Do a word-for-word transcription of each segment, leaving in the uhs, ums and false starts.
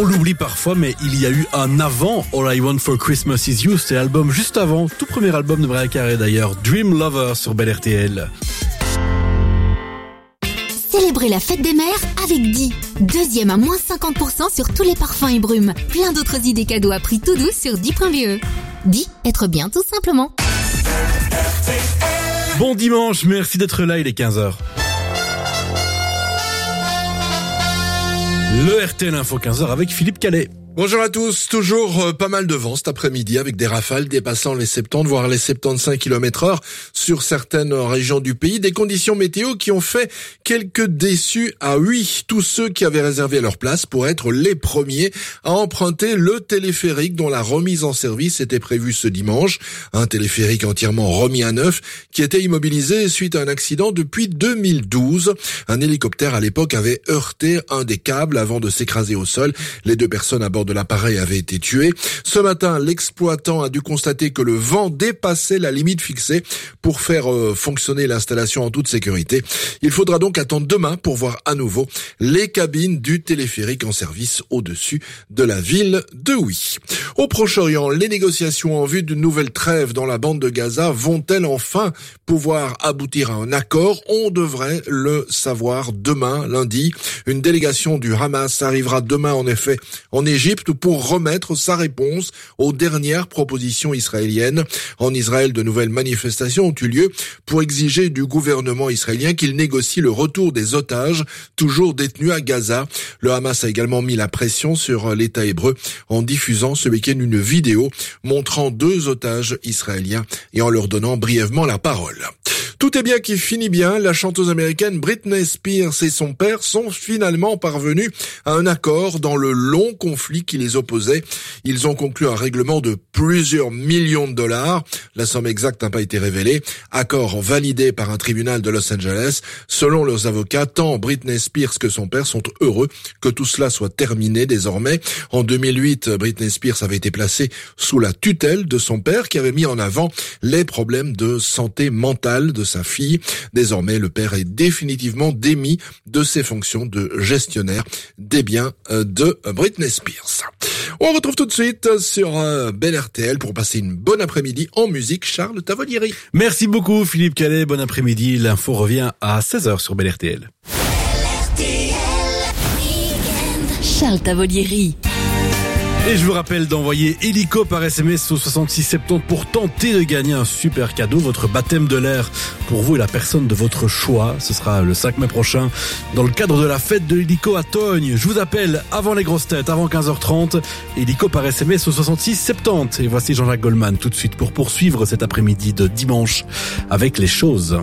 l'oublie parfois, mais il y a eu un avant All I Want for Christmas Is You, c'était l'album juste avant, tout premier album de Mariah Carey d'ailleurs, Dream Lover sur Bel R T L. Célébrez la fête des mères avec Di. Deuxième à moins cinquante pour cent sur tous les parfums et brumes. Plein d'autres idées cadeaux à prix tout doux sur di point b e. Di, être bien tout simplement. Bon dimanche, merci d'être là, il est quinze heures. Le R T L Info quinze heures avec Philippe Calais. Bonjour à tous, toujours euh, pas mal de vent cet après-midi avec des rafales dépassant les soixante-dix voire les soixante-quinze kilomètres heure sur certaines régions du pays. Des conditions météo qui ont fait quelques déçus. Ah oui, tous ceux qui avaient réservé leur place pour être les premiers à emprunter le téléphérique dont la remise en service était prévue ce dimanche. Un téléphérique entièrement remis à neuf qui était immobilisé suite à un accident depuis deux mille douze. Un hélicoptère à l'époque avait heurté un des câbles avant de s'écraser au sol. Les deux personnes à bord de l'appareil avait été tué. Ce matin, l'exploitant a dû constater que le vent dépassait la limite fixée pour faire euh, fonctionner l'installation en toute sécurité. Il faudra donc attendre demain pour voir à nouveau les cabines du téléphérique en service au-dessus de la ville de Huy. Au Proche-Orient, les négociations en vue d'une nouvelle trêve dans la bande de Gaza vont-elles enfin pouvoir aboutir à un accord? On devrait le savoir demain, lundi. Une délégation du Hamas arrivera demain en effet en Égypte pour remettre sa réponse aux dernières propositions israéliennes. En Israël, de nouvelles manifestations ont eu lieu pour exiger du gouvernement israélien qu'il négocie le retour des otages toujours détenus à Gaza. Le Hamas a également mis la pression sur l'État hébreu en diffusant ce week-end une vidéo montrant deux otages israéliens et en leur donnant brièvement la parole. Tout est bien qui finit bien. La chanteuse américaine Britney Spears et son père sont finalement parvenus à un accord dans le long conflit qui les opposait. Ils ont conclu un règlement de plusieurs millions de dollars. La somme exacte n'a pas été révélée. Accord validé par un tribunal de Los Angeles. Selon leurs avocats, tant Britney Spears que son père sont heureux que tout cela soit terminé désormais. En deux mille huit, Britney Spears avait été placée sous la tutelle de son père qui avait mis en avant les problèmes de santé mentale de sa fille. Désormais, le père est définitivement démis de ses fonctions de gestionnaire des biens de Britney Spears. On retrouve tout de suite sur Bel R T L pour passer une bonne après-midi en musique. Charles Tavolieri. Merci beaucoup Philippe Calais, bon après-midi. L'info revient à seize heures sur Bel R T L. Charles Tavolieri. Et je vous rappelle d'envoyer hélico par S M S au soixante-six soixante-dix pour tenter de gagner un super cadeau, votre baptême de l'air pour vous et la personne de votre choix. Ce sera le cinq mai prochain dans le cadre de la fête de l'hélico à Togne. Je vous appelle avant les grosses têtes, avant quinze heures trente, hélico par S M S au soixante-six soixante-dix. Et voici Jean-Jacques Goldman tout de suite pour poursuivre cet après-midi de dimanche avec les choses.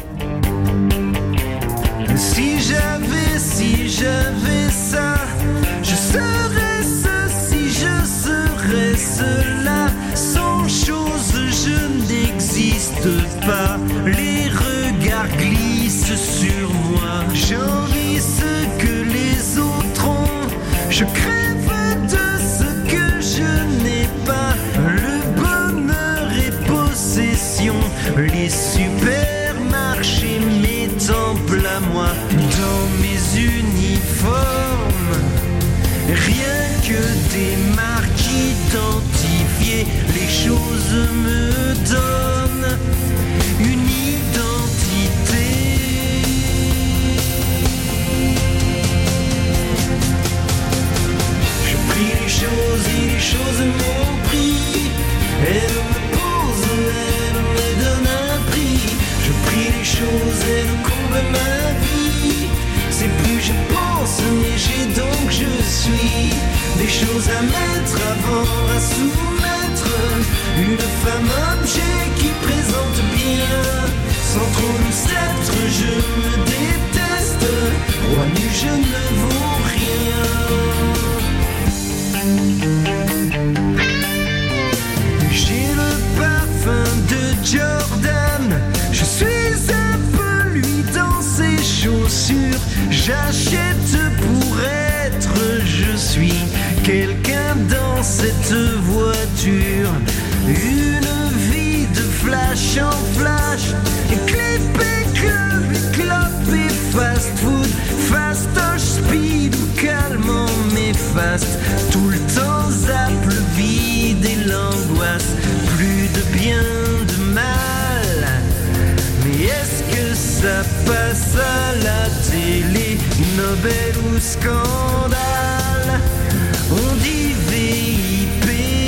Si j'avais, si j'avais ça, je serais cela, sans chose je n'existe pas. Les regards glissent sur moi, j'envie ce que les autres ont. Je crève de ce que je n'ai pas. Le bonheur et possession, les supermarchés, mes temples à moi. Dans mes uniformes, rien que des marques identifiées, les choses me donnent une identité. Je prie les choses et les choses m'ont pris. Elles me posent, elles me donnent un prix. Je prie les choses, elles comblent ma vie. C'est plus je pense, mais j'ai donc je suis. Des choses à mettre avant, à soumettre. Une femme objet qui présente bien. Sans trop de sceptre, je me déteste. Roi nu, je ne vaux rien. J'ai le parfum de Jordan. Je suis un peu lui dans ses chaussures. J'achète pour être, je suis quelqu'un dans cette voiture. Une vie de flash en flash. Et clip et club et clope et fast food. Fastoche, speed ou scandale, on dit V I P.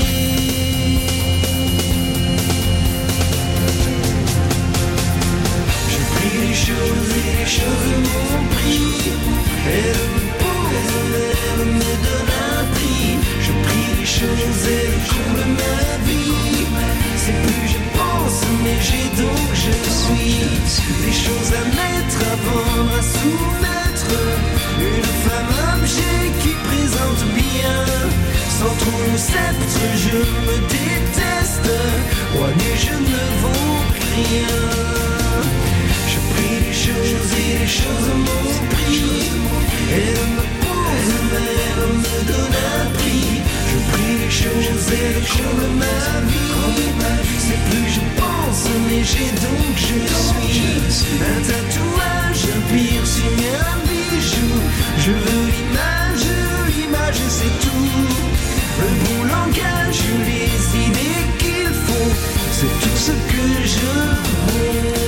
Je prie les choses et les choses m'ont pris. Elle me pose, elle me donne un prix. Je prie les choses, elles comblent ma vie. C'est plus je pense, mais j'ai donc je suis. Des choses à mettre, à vendre, à soumettre. Une femme objet qui présente bien. Sans trop le sceptre, je me déteste. Roi et je ne vaux rien. Je prie les choses et les choses m'ont pris. Elle me pose, elle me donne un prix. Je prie les choses et les choses ma vie. C'est plus je pense, mais j'ai donc je suis. Un tatouage, un piercing, un bijou. Je veux l'image, l'image c'est tout. Le bon langage, les idées qu'il faut. C'est tout ce que je veux.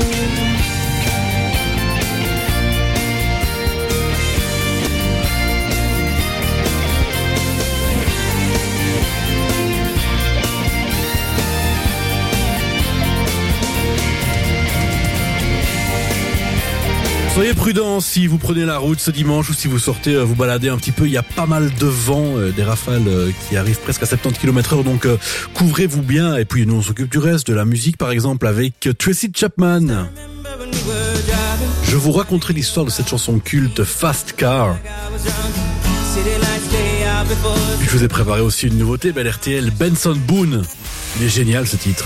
Soyez prudents si vous prenez la route ce dimanche ou si vous sortez vous balader un petit peu. Il y a pas mal de vent, euh, des rafales euh, qui arrivent presque à soixante-dix kilomètres heure. Donc euh, couvrez-vous bien. Et puis nous on s'occupe du reste, de la musique par exemple avec Tracy Chapman. Je vous raconterai l'histoire de cette chanson culte Fast Car. Puis je vous ai préparé aussi une nouveauté, belle R T L, Benson Boone. Il est génial ce titre.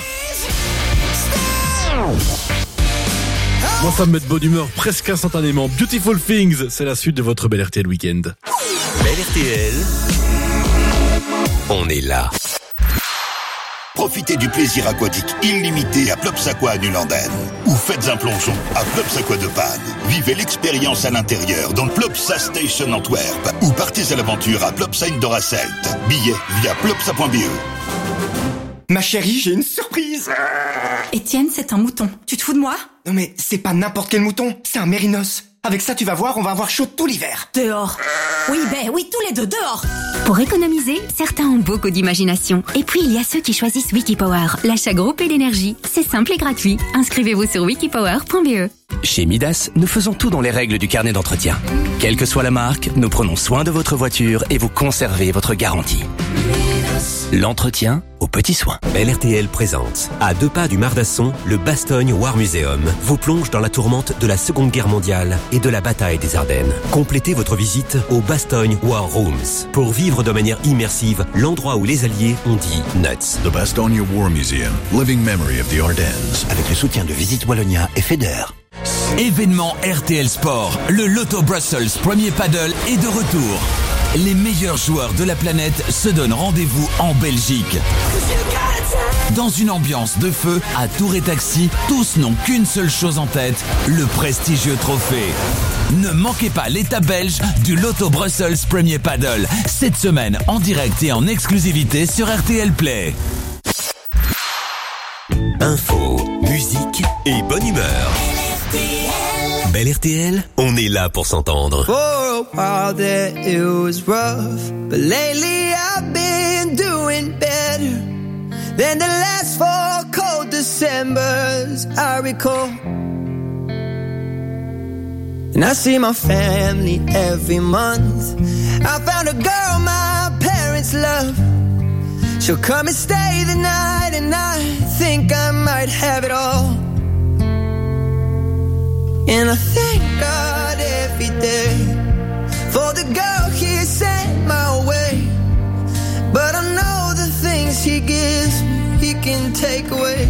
Moi, ça me met de bonne humeur presque instantanément. Beautiful Things, c'est la suite de votre Belle R T L Weekend. Belle R T L, on est là. Profitez du plaisir aquatique illimité à Plopsa Aqua à Nulandenne. Ou faites un plongeon à Plopsa Aqua de Panne. Vivez l'expérience à l'intérieur dans le Plopsa Station Antwerp. Ou partez à l'aventure à Plopsa Indoor Asselt. Billets via plopsa point b e. Ma chérie, j'ai une surprise. Étienne, c'est un mouton. Tu te fous de moi? Non mais c'est pas n'importe quel mouton, c'est un mérinos. Avec ça, tu vas voir, on va avoir chaud tout l'hiver. Dehors. Oui, ben oui, tous les deux, dehors. Pour économiser, certains ont beaucoup d'imagination. Et puis, il y a ceux qui choisissent Wikipower, l'achat groupé d'énergie. C'est simple et gratuit. Inscrivez-vous sur wikipower point b e. Chez Midas, nous faisons tout dans les règles du carnet d'entretien. Quelle que soit la marque, nous prenons soin de votre voiture et vous conservez votre garantie. L'entretien aux petits soins. Belle R T L présente, à deux pas du Mardasson, le Bastogne War Museum vous plonge dans la tourmente de la Seconde Guerre mondiale et de la bataille des Ardennes. Complétez votre visite au Bastogne War Rooms pour vivre de manière immersive l'endroit où les Alliés ont dit nuts. The Bastogne War Museum, Living Memory of the Ardennes. Avec le soutien de Visite Wallonia et Feder. Événement R T L Sport, le Lotto Brussels Premier Paddle est de retour. Les meilleurs joueurs de la planète se donnent rendez-vous en Belgique. Dans une ambiance de feu, à Tour et Taxi, tous n'ont qu'une seule chose en tête, le prestigieux trophée. Ne manquez pas l'étape belge du Lotto Brussels Premier Paddle, cette semaine en direct et en exclusivité sur R T L Play. Info, musique et bonne humeur. Belle R T L, on est là pour s'entendre. For a while there it was rough, but lately I've been doing better than the last four cold Decembers I recall. And I see my family every month. I found a girl my parents love. She'll come and stay the night, and I think I might have it all. And I thank God every day for the girl He sent my way. But I know the things He gives me, He can take away.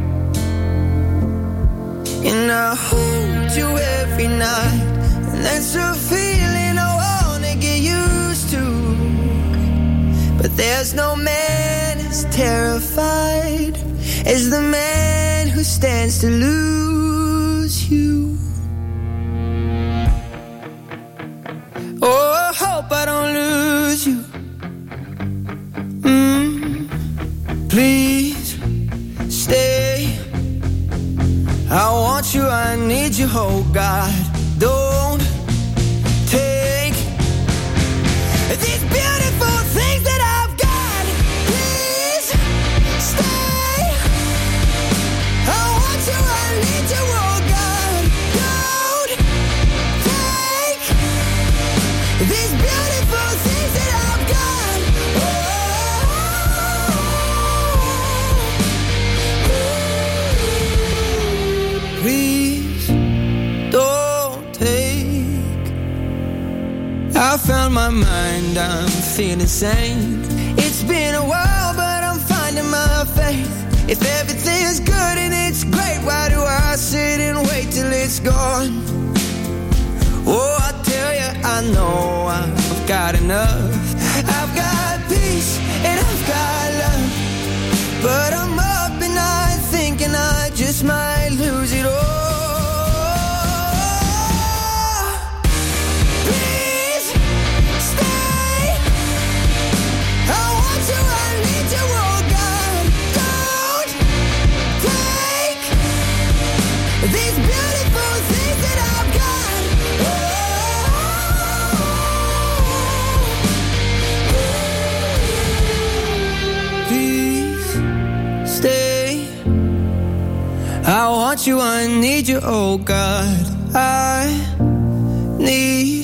And I hold you every night, and that's a feeling I wanna get used to. But there's no man as terrified as the man who stands to lose you. Oh, I hope I don't lose you. Mm, please stay. I want you, I need you, oh God. Don't take please don't take. I found my mind, I'm feeling sane. It's been a while, but I'm finding my faith. If everything's good and it's great, why do I sit and wait till it's gone? Oh, I tell you, I know I've got enough. I've got peace and I've got love, but I'm up at night thinking I just might lose it all. I want you, I need you, oh God. I need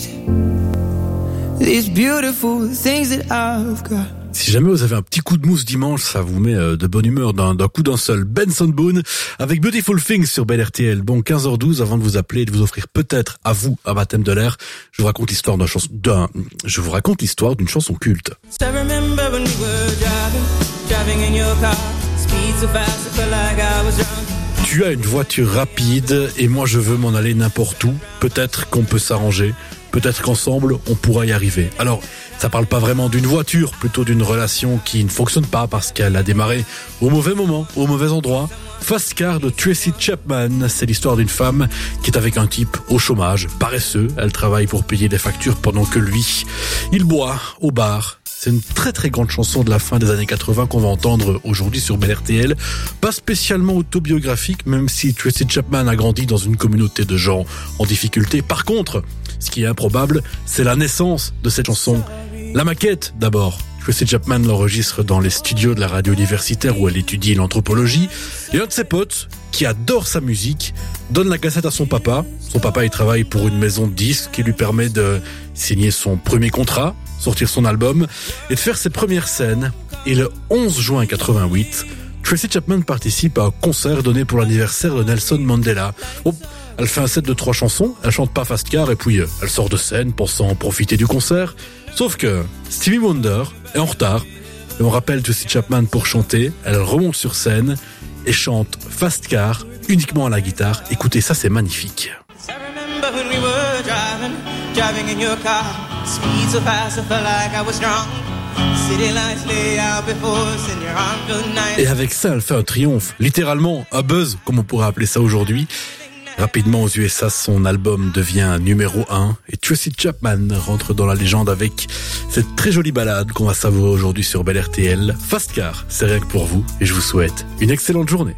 these beautiful things that I've got. Si jamais vous avez un petit coup de mousse dimanche, ça vous met de bonne humeur d'un, d'un coup d'un seul. Benson Boone avec Beautiful Things sur Bel R T L. Bon, quinze heures douze, avant de vous appeler et de vous offrir peut-être à vous un baptême de l'air, je vous raconte l'histoire d'un chanson, d'un, je vous raconte l'histoire d'une chanson culte. So remember when we were driving, driving in your car, speed so fast I felt like I was drunk. Tu as une voiture rapide et moi je veux m'en aller n'importe où. Peut-être qu'on peut s'arranger. Peut-être qu'ensemble on pourra y arriver. Alors, ça parle pas vraiment d'une voiture, plutôt d'une relation qui ne fonctionne pas parce qu'elle a démarré au mauvais moment, au mauvais endroit. Fast Car de Tracy Chapman, c'est l'histoire d'une femme qui est avec un type au chômage, paresseux. Elle travaille pour payer des factures pendant que lui, il boit au bar. C'est une très très grande chanson de la fin des années quatre-vingts qu'on va entendre aujourd'hui sur Bel R T L. Pas spécialement autobiographique, même si Tracy Chapman a grandi dans une communauté de gens en difficulté. Par contre, ce qui est improbable, c'est la naissance de cette chanson. La maquette d'abord. Tracy Chapman l'enregistre dans les studios de la radio universitaire où elle étudie l'anthropologie. Et un de ses potes, qui adore sa musique, donne la cassette à son papa. Son papa, il travaille pour une maison de disques qui lui permet de signer son premier contrat, sortir son album et de faire ses premières scènes. Et le onze juin quatre-vingt-huit, Tracy Chapman participe à un concert donné pour l'anniversaire de Nelson Mandela. Oh, elle fait un set de trois chansons, elle chante pas Fast Car et puis elle sort de scène pensant profiter du concert. Sauf que Stevie Wonder est en retard et on rappelle Tracy Chapman pour chanter. Elle remonte sur scène et chante Fast Car uniquement à la guitare. Écoutez, ça c'est magnifique. Driving in your car, speed so fast I felt like I was drunk. City lights lay out before us and your arm felt nice. Et avec ça, elle fait un triomphe, littéralement un buzz, comme on pourrait appeler ça aujourd'hui. Rapidement aux U S A, son album devient numéro un et Tracy Chapman rentre dans la légende avec cette très jolie balade qu'on va savourer aujourd'hui sur Bel R T L. Fast Car, c'est rien que pour vous et je vous souhaite une excellente journée.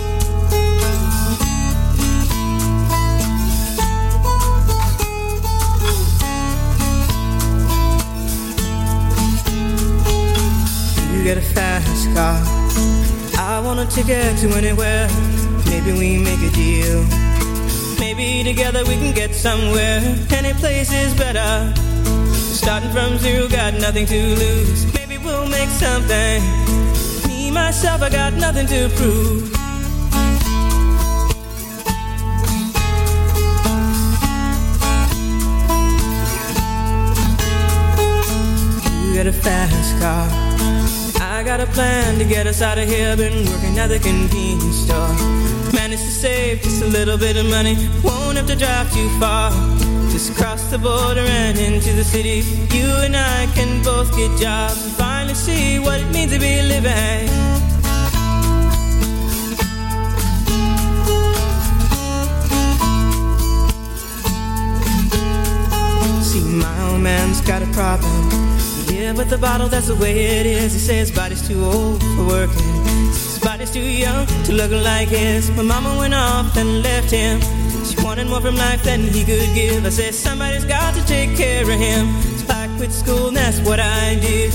Get a fast car. I want a ticket to anywhere. Maybe we make a deal. Maybe together we can get somewhere. Any place is better. Starting from zero, got nothing to lose. Maybe we'll make something. Me, myself, I got nothing to prove. You get a fast car. I got a plan to get us out of here. Been working at the convenience store. Managed to save just a little bit of money. Won't have to drive too far. Just cross the border and into the city. You and I can both get jobs and finally see what it means to be living. See, my old man's got a problem. Yeah, but the bottle, that's the way it is. He says his body's too old for working. His body's too young to look like his. My mama went off and left him. She wanted more from life than he could give. I said somebody's got to take care of him. So I quit school and that's what I did.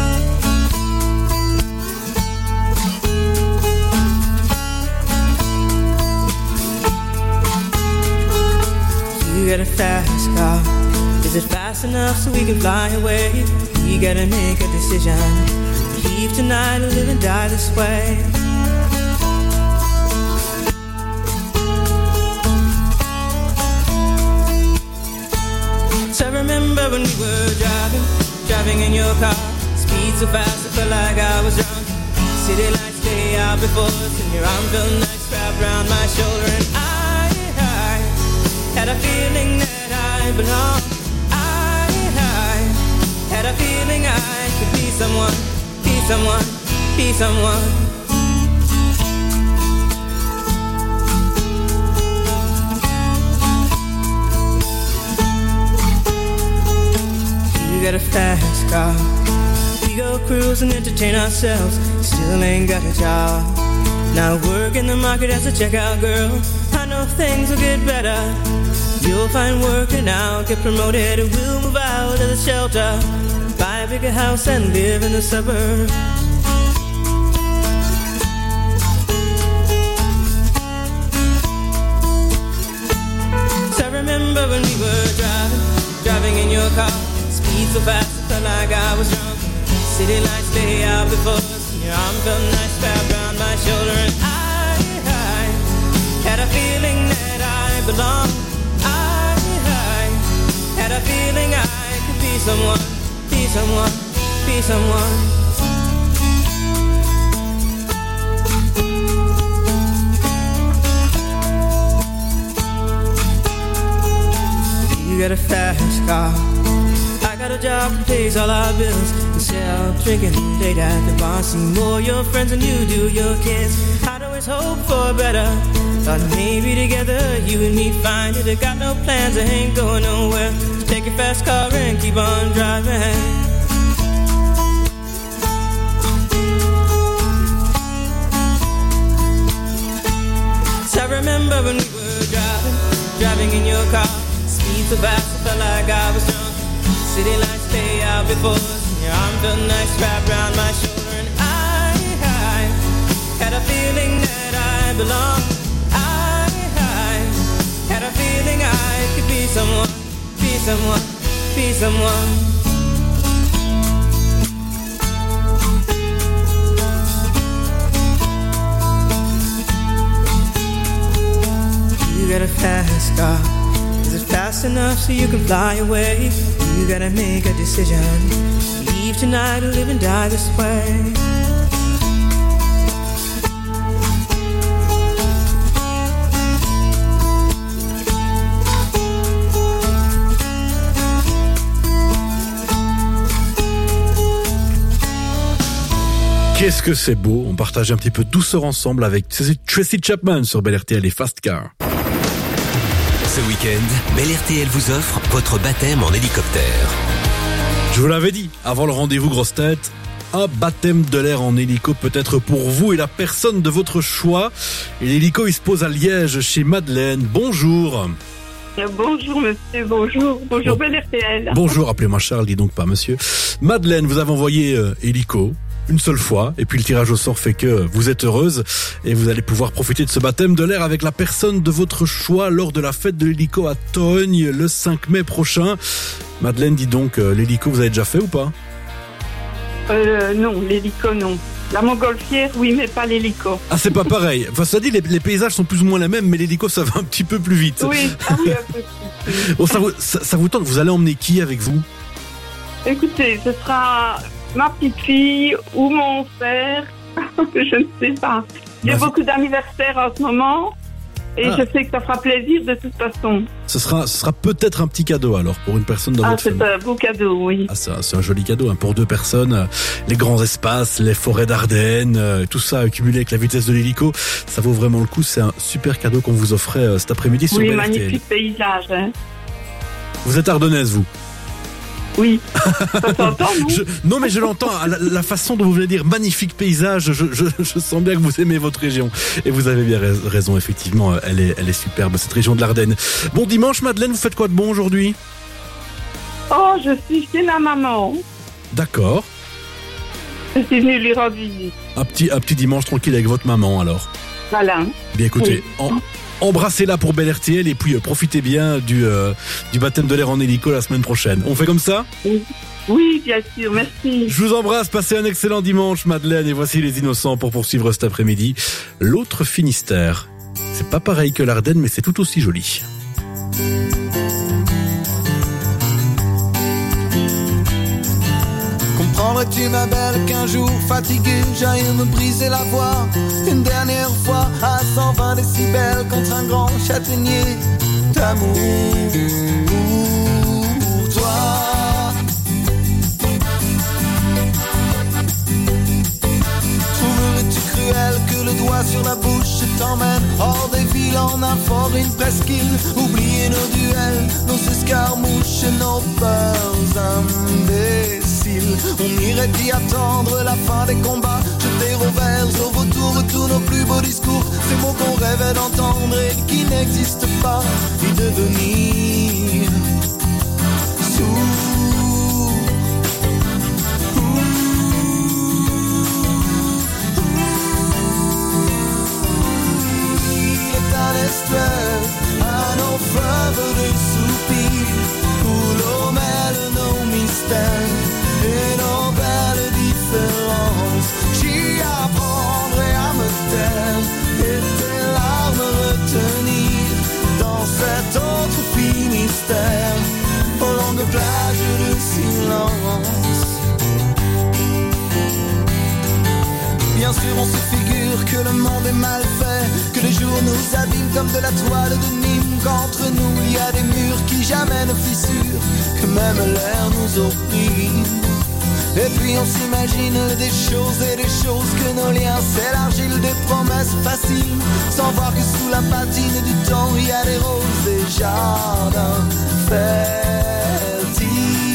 You got a fast car. Is it fast enough so we can fly away? We gotta make a decision. Leave tonight or live and die this way. your car, speed so fast I felt like I was drunk. City lights lay out before us, and your arm felt nice wrapped around my shoulder. And I, I had a feeling that I belonged. I, I had a feeling I could be someone, be someone, be someone. Got a fast car, we go cruise and entertain ourselves. Still ain't got a job. Now work in the market as a checkout girl. I know things will get better. You'll find work and I'll get promoted. We'll move out of the shelter, buy a bigger house and live in the suburbs. So I remember when we were driving, driving in your car. Speed so fast, I felt like I was drunk. City lights lay out before us, and your arm felt nice wrapped around my shoulder. And I, I had a feeling that I belonged. I, I had a feeling I could be someone, be someone, be someone. You got a fast car, I got a job that pays all our bills. And sell drinking late at the bar. See more your friends than you do your kids. I'd always hope for better. Thought maybe together you and me find it. I got no plans, I ain't going nowhere. So take your fast car and keep on driving. So I remember when we were driving, driving in your car. Speed so fast, I felt like I was drunk. City lights lay out before us, and your arm felt nice wrapped around my shoulder. And I, I had a feeling that I belonged. I, I had a feeling I could be someone, be someone, be someone. You got a fast car. Is it fast enough so you can fly away? You gotta make a decision. Leave tonight or live and die this way. Qu'est-ce que c'est beau, on partage un petit peu douceur ensemble avec Tracy Chapman sur Bel R T L et Fast Car. Ce week-end, Bel R T L vous offre votre baptême en hélicoptère. Je vous l'avais dit, avant le rendez-vous grosse tête, un baptême de l'air en hélico peut-être pour vous et la personne de votre choix. Et l'hélico, il se pose à Liège chez Madeleine. Bonjour. Bonjour monsieur, bonjour, bonjour bon. Bel R T L. Bonjour, appelez-moi Charles, dis donc pas monsieur. Madeleine, vous avez envoyé euh, hélico une seule fois, et puis le tirage au sort fait que vous êtes heureuse et vous allez pouvoir profiter de ce baptême de l'air avec la personne de votre choix lors de la fête de l'hélico à Togne le cinq mai prochain. Madeleine, dis donc, euh, l'hélico vous avez déjà fait ou pas? Euh, non, l'hélico non. La montgolfière, oui, mais pas l'hélico. Ah, c'est pas pareil. Enfin, ça dit, les, les paysages sont plus ou moins les mêmes, mais l'hélico, ça va un petit peu plus vite. Oui, ah oui, un peu plus. Bon, ça, vous, ça, ça vous tente, vous allez emmener qui avec vous? Écoutez, ce sera ma petite fille ou mon frère, je ne sais pas. Il y a bah, beaucoup d'anniversaires en ce moment et ah. je sais que ça fera plaisir de toute façon. Ce sera, ce sera peut-être un petit cadeau alors pour une personne dans ah, votre famille. Ah, c'est un beau cadeau, oui. Ah, c'est un, c'est un joli cadeau hein, pour deux personnes. Les grands espaces, les forêts d'Ardennes, euh, tout ça accumulé avec la vitesse de l'hélico, ça vaut vraiment le coup. C'est un super cadeau qu'on vous offrait euh, cet après-midi sur Oui, Bel R T L. Magnifique paysage. Hein. Vous êtes ardennaise, vous? Oui, ça s'entend, non je, Non, mais je l'entends. La, la façon dont vous venez dire magnifique paysage, je, je, je sens bien que vous aimez votre région. Et vous avez bien raison, effectivement, elle est, elle est superbe, cette région de l'Ardenne. Bon dimanche, Madeleine, vous faites quoi de bon aujourd'hui? Oh, je suis chez ma maman. D'accord. Je suis venue lui rendre visite. Un petit, un petit dimanche tranquille avec votre maman, alors. Voilà. Bien écoutez, oui. en, embrassez-la pour Bel R T L et puis euh, profitez bien du, euh, du baptême de l'air en hélico la semaine prochaine. On fait comme ça? Oui. Oui, bien sûr, merci. Je vous embrasse, passez un excellent dimanche, Madeleine, et voici les innocents pour poursuivre cet après-midi. L'autre Finistère. C'est pas pareil que l'Ardenne, mais c'est tout aussi joli. Comprendrais-tu ma belle qu'un jour fatigué j'aille me briser la voix une dernière fois à cent vingt décibels contre un grand châtaignier d'amour pour toi. Trouverais-tu cruel que le doigt sur la bouche t'emmène hors des villes en un fort, une presqu'île? Oublier nos duels, nos escarmouches et nos peurs imbéciles. On irait y attendre la fin des combats, jeter au vert, au vautour tous nos plus beaux discours, ces mots qu'on rêvait d'entendre et qui n'existent pas, y devenir sourds. À nos fleuves de soupirs où l'eau mêle nos mystères et nos belles différences. J'y apprendrai à me taire et tes larmes retenir dans cet autre Finistère, aux longues plages de silence. Bien sûr on se figure que le monde est mal fait, que les jours nous abîment comme de la toile de Nîmes, qu'entre nous il y a des murs qui jamais ne fissurent, que même l'air nous opprime. Et puis on s'imagine des choses et des choses, que nos liens s'élargissent, des promesses faciles, sans voir que sous la patine du temps il y a des roses, des jardins fertiles.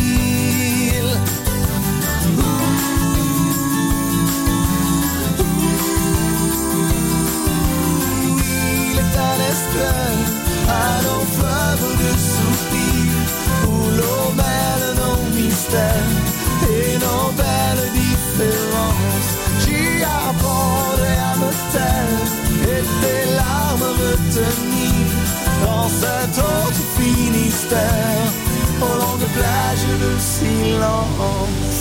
À nos fleuves de soupirs où l'eau mêle nos mystères et nos belles différences. J'y apprendrai à me taire et tes larmes retenir dans cet autre Finistère, aux longues plages de silence.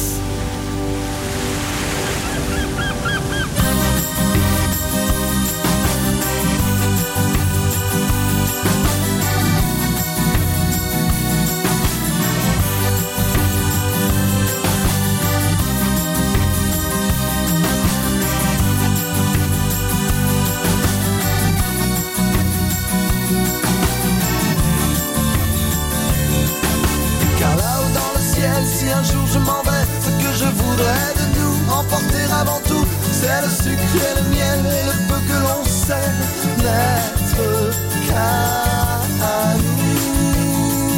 Si un jour je m'en vais, ce que je voudrais de nous emporter avant tout, c'est le sucre et le miel et le peu que l'on sait n'être qu'à nous.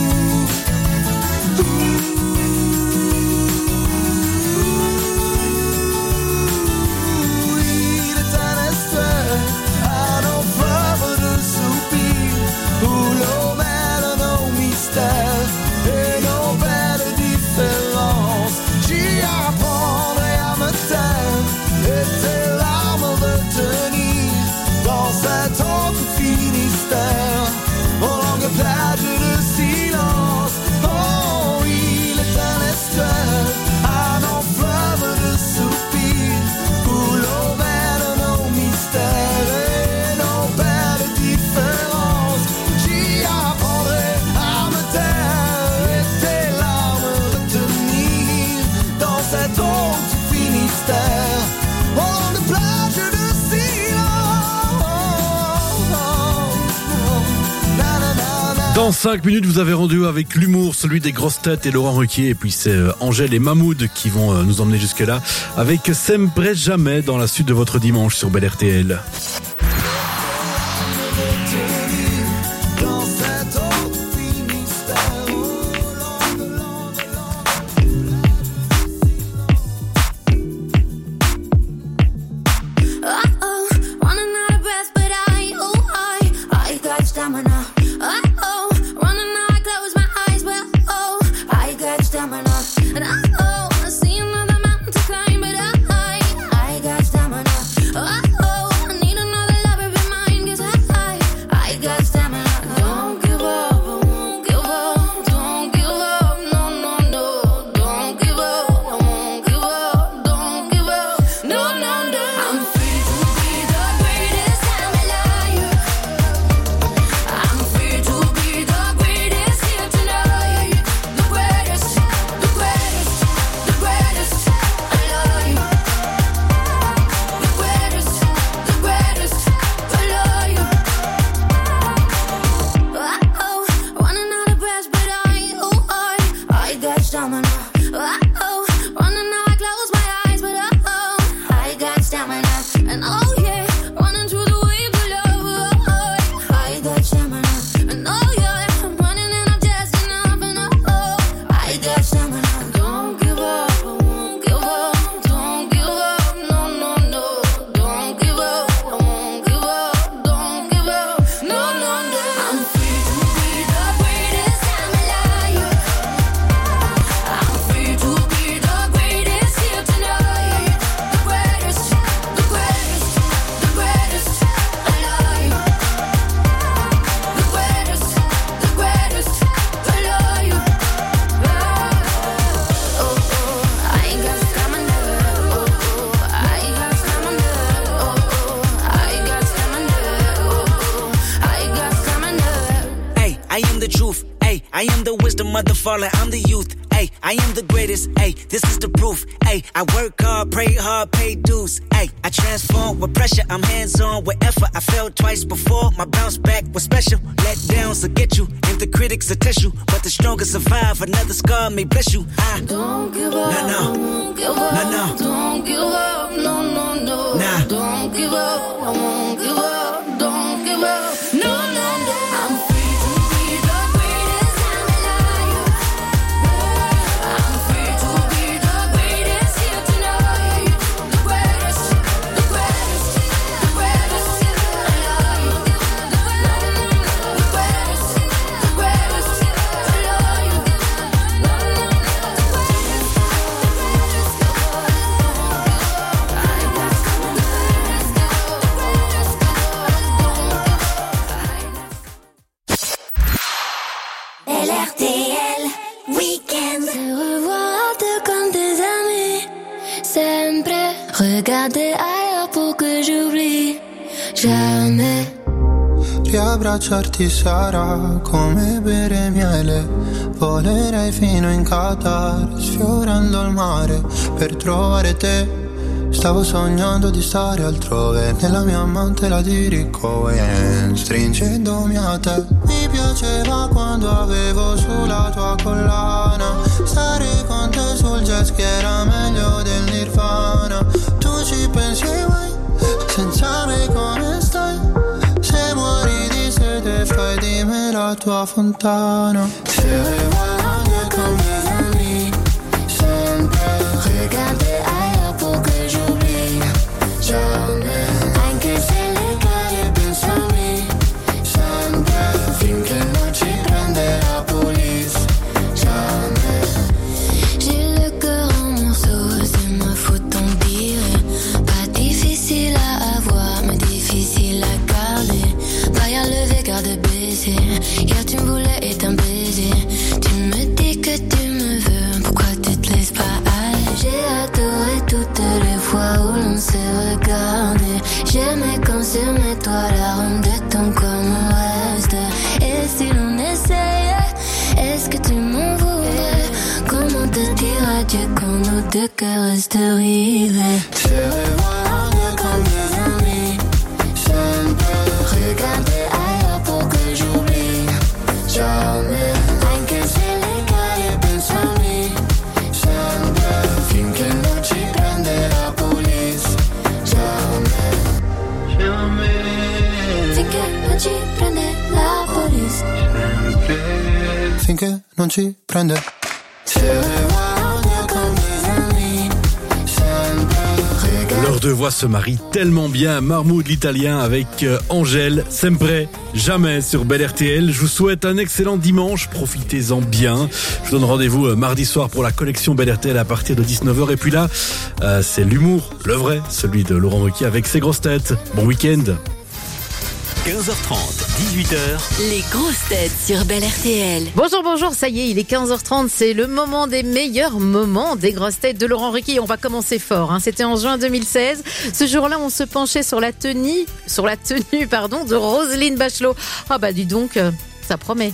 Oui, il est un espoir à nos fleuves de soupirs où l'eau mêle nos mystères et nos belles différences. J'y apprendrai à me taire et tes larmes retenir dans cet autre Finistère, aux longues plages de silence. Oh, il est un estuaire à nos fleuves de soupirs où l'eau mêle nos mystères et nos belles différences. J'y apprendrai à me taire et tes larmes retenir dans cet autre Finistère, aux longues plages de silence. Dans cinq minutes, vous avez rendu avec l'humour, celui des grosses têtes et Laurent Ruquier. Et puis c'est euh, Angèle et Mahmoud qui vont euh, nous emmener jusque-là avec Sempre Jamais dans la suite de votre dimanche sur Bel R T L. I got truth. Ay, I am the wisdom of the fallen, I'm the youth. Ay, I am the greatest. Ay, this is the proof. Ay, I work hard, pray hard, pay dues. Ay, I transform with pressure, I'm hands-on with effort. I failed twice before, my bounce back was special. Let downs will get you, and the critics will test you. But the strongest survive, another scar may bless you. I don't give up, no, no. don't give up, no, no. don't give up, no, no, no. Nah. Don't give up, I won't give up, don't give up, no, no, no. I'm free to be the greatest I'm alive. I'm free to be the greatest here tonight. The greatest, the greatest, the greatest alive. The greatest, the greatest alive. L R T L Weekend. Se revoir deux comme des amis. Sempre. Regarder ailleurs pour que j'oublie. Jamais. Riabbracciarti sarà come bere miele. Volerei fino in Qatar, sfiorando il mare per trovare te. Stavo sognando di stare altrove, nella mia mantela di Ricohen, stringendomi a te. Mi piaceva quando avevo sulla tua collana, stare con te sul jet ski era meglio del Nirvana. Tu ci pensi mai, senza me come stai? Se muori di sete fai di me la tua fontana. Se revoilà comme des amis, sempre. Regarder ailleurs pour que j'oublie. Jamais. Anche se le cade pensami, sempre. Finché non ci prende la police. Jamais. J'ai le cœur en morceaux, c'est ma faute en dire. Pas difficile à avoir, mais difficile à garder. Pas à lever, garde baiser. Hier tu me voulais et un baiser. Tu me dis que tu me veux, pourquoi tu te laisses pas aller? J'ai adoré toutes les fois où l'on s'est regardé. J'aimais quand sur mes toits l'arôme de ton corps me reste. Et si l'on essayait, est-ce que tu m'en voudrais? Comment te dire adieu quand nos deux cœurs restent rivés? Se revoir comme des amis, sempre. Regarder ailleurs pour que j'oublie. Jamais. Anche se le cade pensami, sempre. Finché non ci prende la police. Jamais. Jamais. Finché non ci prende la police. Sempre. Finché non ci prende. Se revoir comme des amis, sempre. Leurs deux voix se marient tellement bien. Marmoud l'italien avec euh, Angèle, Sempre, Jamais sur Bel R T L. Je vous souhaite un excellent dimanche, profitez-en bien. Je vous donne rendez-vous euh, mardi soir pour la collection Bel R T L à partir de dix-neuf heures. Et puis là, euh, c'est l'humour, le vrai, celui de Laurent Ruquier avec ses grosses têtes. Bon week-end. quinze heures trente, dix-huit heures. Les grosses têtes sur Bel R T L. Bonjour, bonjour, ça y est, il est quinze heures trente, c'est le moment des meilleurs moments des grosses têtes de Laurent Ruquier. On va commencer fort, hein. C'était en juin deux mille seize. Ce jour-là, on se penchait sur la tenue, sur la tenue, pardon, de Roselyne Bachelot. Ah bah dis donc, euh, ça promet.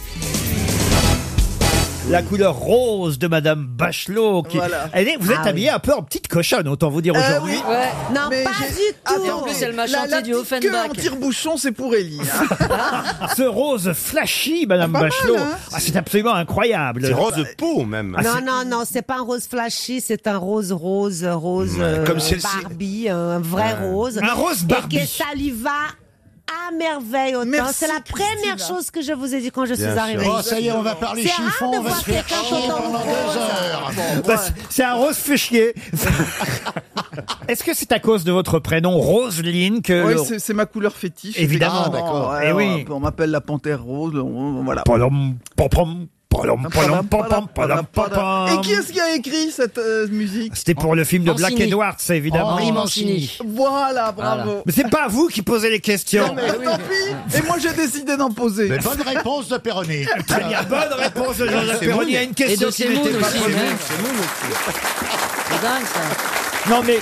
La couleur rose de Madame Bachelot. Qui... Voilà. Elle est, vous êtes Ah habillée un peu en petite cochonne, autant vous dire Euh, aujourd'hui. oui. Ouais. Non, Mais pas j'ai- du tout. Attends, En plus, elle m'a la- chanté la du petite queue Offenbach. en tire-bouchon, c'est pour Ellie. hein. Ce rose flashy, Madame Pas mal, Bachelot. hein. Ah, c'est absolument incroyable. C'est rose de peau, même. Ah, Non, c'est- non, non, c'est pas un rose flashy, c'est un rose rose, rose Ouais, euh, comme celle-ci. Barbie, un vrai Ouais. rose. Un rose Barbie. Et que ça lui va à merveille autant. Merci, C'est la première Christina. chose que je vous ai dit quand je suis Bien sûr. arrivée. Oh, ça y est, on va parler C'est chiffon, rare de on va voir se faire quelqu'un chier autant pendant rose. deux heures. Bah, c'est- c'est un rose fait chier. Est-ce que c'est à cause de votre prénom Roselyne que Oui, le- c'est c'est ma couleur fétiche. Évidemment. effectivement. Ah, d'accord. Ouais, Eh oui. On, on m'appelle la panthère rose. on- voilà. Palom, pom, pom, palom, palom, pom, pom, palom, pom, pom. Et qui est-ce qui a écrit cette euh, musique? C'était pour le film de Black Mancini. Edwards, c'est évidemment. Henri Mancini. Voilà, bravo. Mais c'est pas vous qui posez les questions. Non, mais tant pis. Et moi, j'ai décidé d'en poser. Mais bonne réponse de Perroni. Très bien, bonne réponse de Jean-Jacques C'est Perroni Moon. à une question Et de qui Semoun n'était pas aussi, prévue. ouais. C'est dingue ça. Non mais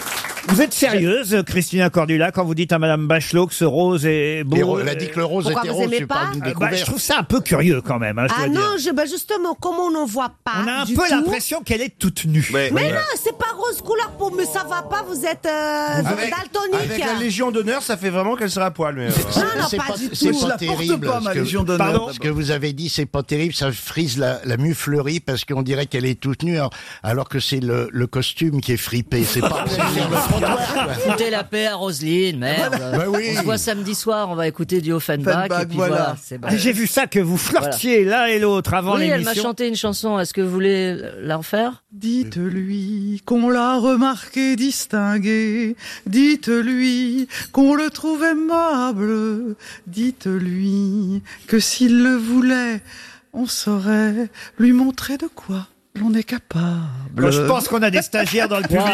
Vous êtes sérieuse, Christina Cordula, quand vous dites à Madame Bachelot que ce rose est beau? Et ro- elle a dit que le rose Pourquoi était vous rose, aimez tu parles pas d'une Euh, bah, découverte. je trouve ça un peu curieux quand même, hein, je Ah dois dire. non, je, bah justement, comme on n'en voit pas. On a un du peu tout. l'impression qu'elle est toute nue. Mais non, c'est pas rose couleur peau, mais ça va pas, vous êtes euh, Avec, daltonique. avec la Légion d'honneur, ça fait vraiment qu'elle sera à poil. Mais, euh, Non, non, C'est pas pas, du tout. c'est Je pas la porte terrible. pas, ce ma que- Légion d'honneur. Pardon Ce que vous avez dit, c'est pas terrible. Ça frise la, la muflerie parce qu'on dirait qu'elle est toute nue, alors, alors que c'est le, le costume qui est fripé. C'est pas c'est faire le trottoir, quoi. Foutez la paix à Roselyne, merde. Bah oui. On se voit samedi soir, on va écouter du Offenbach. Offenbach, Et puis voilà. voilà. c'est bon. Ah, j'ai vu ça que vous flirtiez l'un et l'autre avant Oui, elle m'a l'émission. chanté une chanson. Est-ce que vous voulez la refaire? Dites-lui qu'on l'a remarqué distingué. Dites-lui qu'on le trouve aimable. Dites-lui que s'il le voulait, on saurait lui montrer de quoi l'on est capable. Bon, je pense qu'on a des stagiaires dans le public.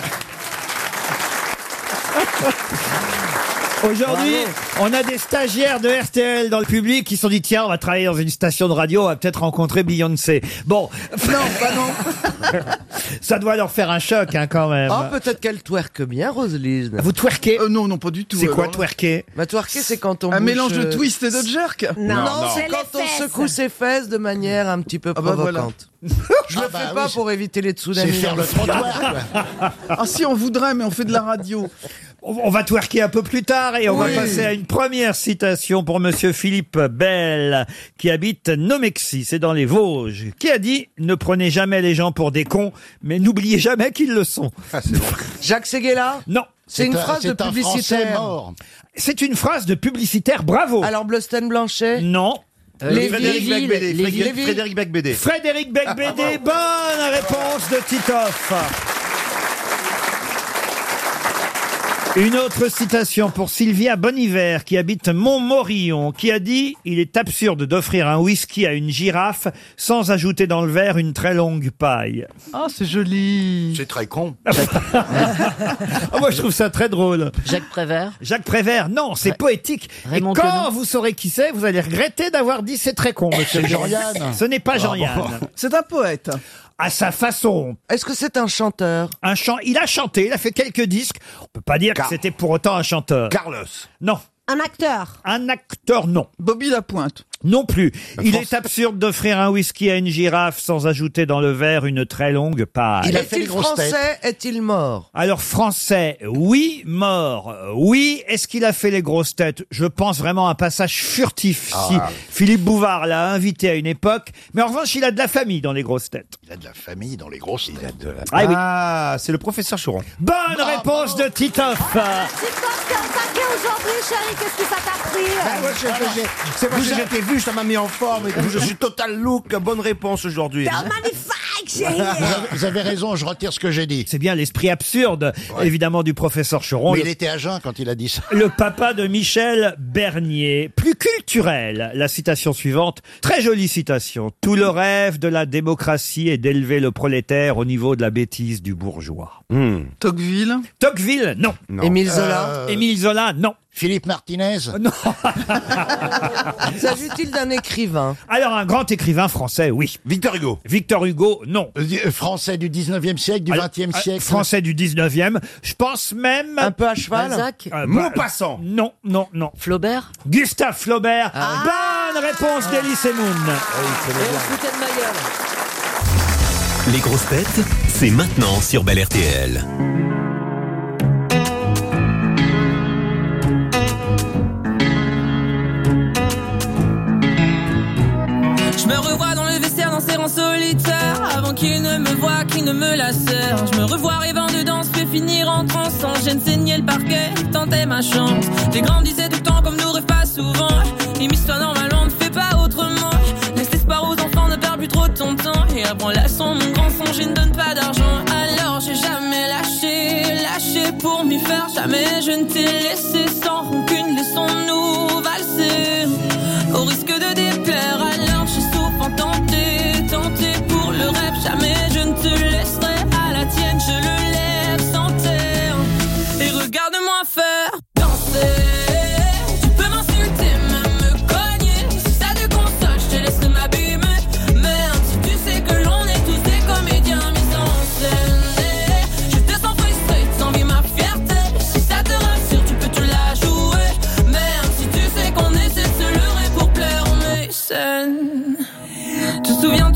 Aujourd'hui, on a des stagiaires de R T L dans le public qui se sont dit tiens, on va travailler dans une station de radio, on va peut-être rencontrer Beyoncé. Bon, Non, bah non. ça doit leur faire un choc hein, quand même. Ah, peut-être qu'elle twerk bien, Roselyne. Vous twerkez? Euh, non, non, pas du tout. C'est quoi alors. twerker? Bah, twerker, c'est quand on Un bouge, mélange de euh, twist et de jerk. Non, Non, c'est c'est les quand on fesses. secoue ses fesses de manière un petit peu Ah bah voilà. provocante. Je Ah le bah fais oui, pas c'est- pour éviter les C'est tsunamis. faire le trottoir, quoi. Ah si, on voudrait, mais on fait de la radio. On on va twerker un peu plus tard et on Oui. va passer à une première citation pour monsieur Philippe Bell qui habite Nomexy, c'est dans les Vosges, qui a dit « Ne prenez jamais les gens pour des cons, mais n'oubliez jamais qu'ils le sont. Ah, Jacques Séguéla ». Non. C'est une un- phrase de c'est un Français publicitaire. mort. C'est une phrase de publicitaire, bravo. Alors Bleusten Blanchet. Non. Euh, Lévy, Frédéric Lévy, Becbédé. Lévy. Frédéric- Frédéric Becbédé. Frédéric Becbédé, bonne réponse de Titoff. Une autre citation pour Sylvia Boniver qui habite Montmorillon qui a dit « Il est absurde d'offrir un whisky à une girafe sans ajouter dans le verre une très longue paille. Ah, c'est joli. C'est très con. » Ah, moi, je trouve ça très drôle. Jacques Prévert. Jacques Prévert, non, c'est poétique. Raymond Et quand Queneau. vous saurez qui c'est, vous allez regretter d'avoir dit c'est très con, monsieur. C'est Jean-Yann. Ce n'est pas Ah Jean-Yann. bon. C'est un poète. À sa façon. Est-ce que c'est un chanteur? Un chant. Il a chanté, il a fait quelques disques. On peut pas dire Car- que c'était pour autant un chanteur. Carlos. Non. Un acteur. Un acteur, non. Bobby Lapointe. Non plus. Il France- est absurde d'offrir un whisky à une girafe sans ajouter dans le verre une très longue paille. Il a fait Est-il les grosses français? têtes. Est-il mort? Alors, français, oui. Mort, euh, oui. Est-ce qu'il a fait les grosses têtes? Je pense vraiment à un passage furtif. Ah. Si Philippe Bouvard l'a invité à une époque. Mais en revanche, il a de la famille dans les grosses têtes. Il a de la famille dans les grosses têtes. De la... Ah oui. Ah, c'est le professeur Choron. Bonne réponse de Titoff. Tu penses t'es au taquet aujourd'hui, chérie? Qu'est-ce que ça t'a pris? Ah, moi, je- je- je- C'est moi, je t'ai vu, ça m'a mis en forme. et tout. Je suis total look. Bonne réponse aujourd'hui. T'es un magnifique, chérie. Vous avez, vous avez raison, je retire ce que j'ai dit. C'est bien l'esprit absurde, Ouais. évidemment, du professeur Choron. Mais Le- il était à jeun quand il a dit ça. Le papa de Michel Bernier. Plus culturel, la citation suivante. Très jolie citation. Tout le rêve de la démocratie est d'élever le prolétaire au niveau de la bêtise du bourgeois. Tocqueville. Tocqueville, non. Émile Zola. Euh, Émile Zola, non. Philippe Martinez. Non. S'agit-il d'un écrivain? Alors, un grand écrivain français, oui. Victor Hugo. Victor Hugo, non. Euh, Français du dix-neuvième siècle, du Alors, vingtième euh, siècle. Français du dix-neuvième. Je pense même... Un peu à cheval? Balzac. Euh, Maupassant. Non, non, non. Flaubert. Gustave Flaubert. Bonne réponse d'Elie Moon. Et on se foutait de ma gueule. Les grosses têtes, c'est maintenant sur Bel R T L. Je me revois dans le vestiaire danser en solitaire avant qu'il ne me voie, qu'il ne me lacère. Je me revois rêvant de danse, puis finir en transe sans gêne, saigner le parquet, tenter ma chance. J'ai grandi, c'est tout le temps comme nous rêve pas souvent. Immisce-toi normalement, on ne fait pas autrement. Laisse l'espoir aux enfants, ne perds plus trop de ton temps. Et apprends la leçon, mon grand son, je ne donne pas d'argent. Alors j'ai jamais lâché, lâché pour m'y faire. Jamais je ne t'ai laissé sans rancune, laissons-nous valser. Au risque de déplaire, alors je souffre en tenter, tenter pour le rêve. Jamais je ne te laisserai à la tienne, je le lève sans terre. Et regarde-moi faire danser. Tu peux m'insulter, même me cogner. Si ça te console, je te laisse m'abîmer. Merde, si tu sais que l'on est tous des comédiens mis en scène. Je te sens frustré, sans vie ma fierté.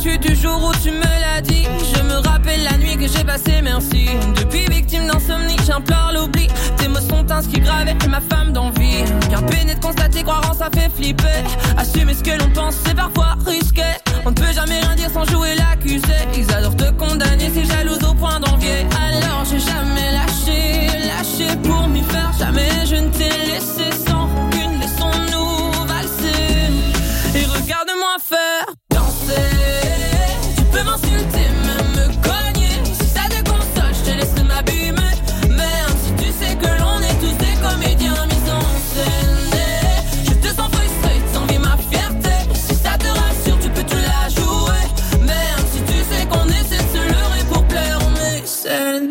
déçu du jour où tu me l'as dit. Je me rappelle la nuit que j'ai passée, merci. Depuis victime d'insomnie, j'implore l'oubli. Tes mots sont inscrits gravés et ma femme d'envie. Bien peiné de constater, croire en ça fait flipper. Assumer ce que l'on pense, c'est parfois risqué. On ne peut jamais rien dire sans jouer l'accusé. Ils adorent te condamner, c'est jalouse au point d'envier. Alors j'ai jamais lâché, lâché pour m'y faire. Jamais je ne t'ai laissé sans rancune. Laissons-nous valser et regarde-moi faire danser. Tu peux m'insulter, même me cogner. Si ça te console, je te laisse m'abîmer. Merde, si tu sais que l'on est tous des comédiens mis en scène. Je te sens frustré, t'envies ma fierté. Si ça te rassure, tu peux tout la jouer. Merde, si tu sais qu'on essaie de se leurrer pour plaire aux mécènes.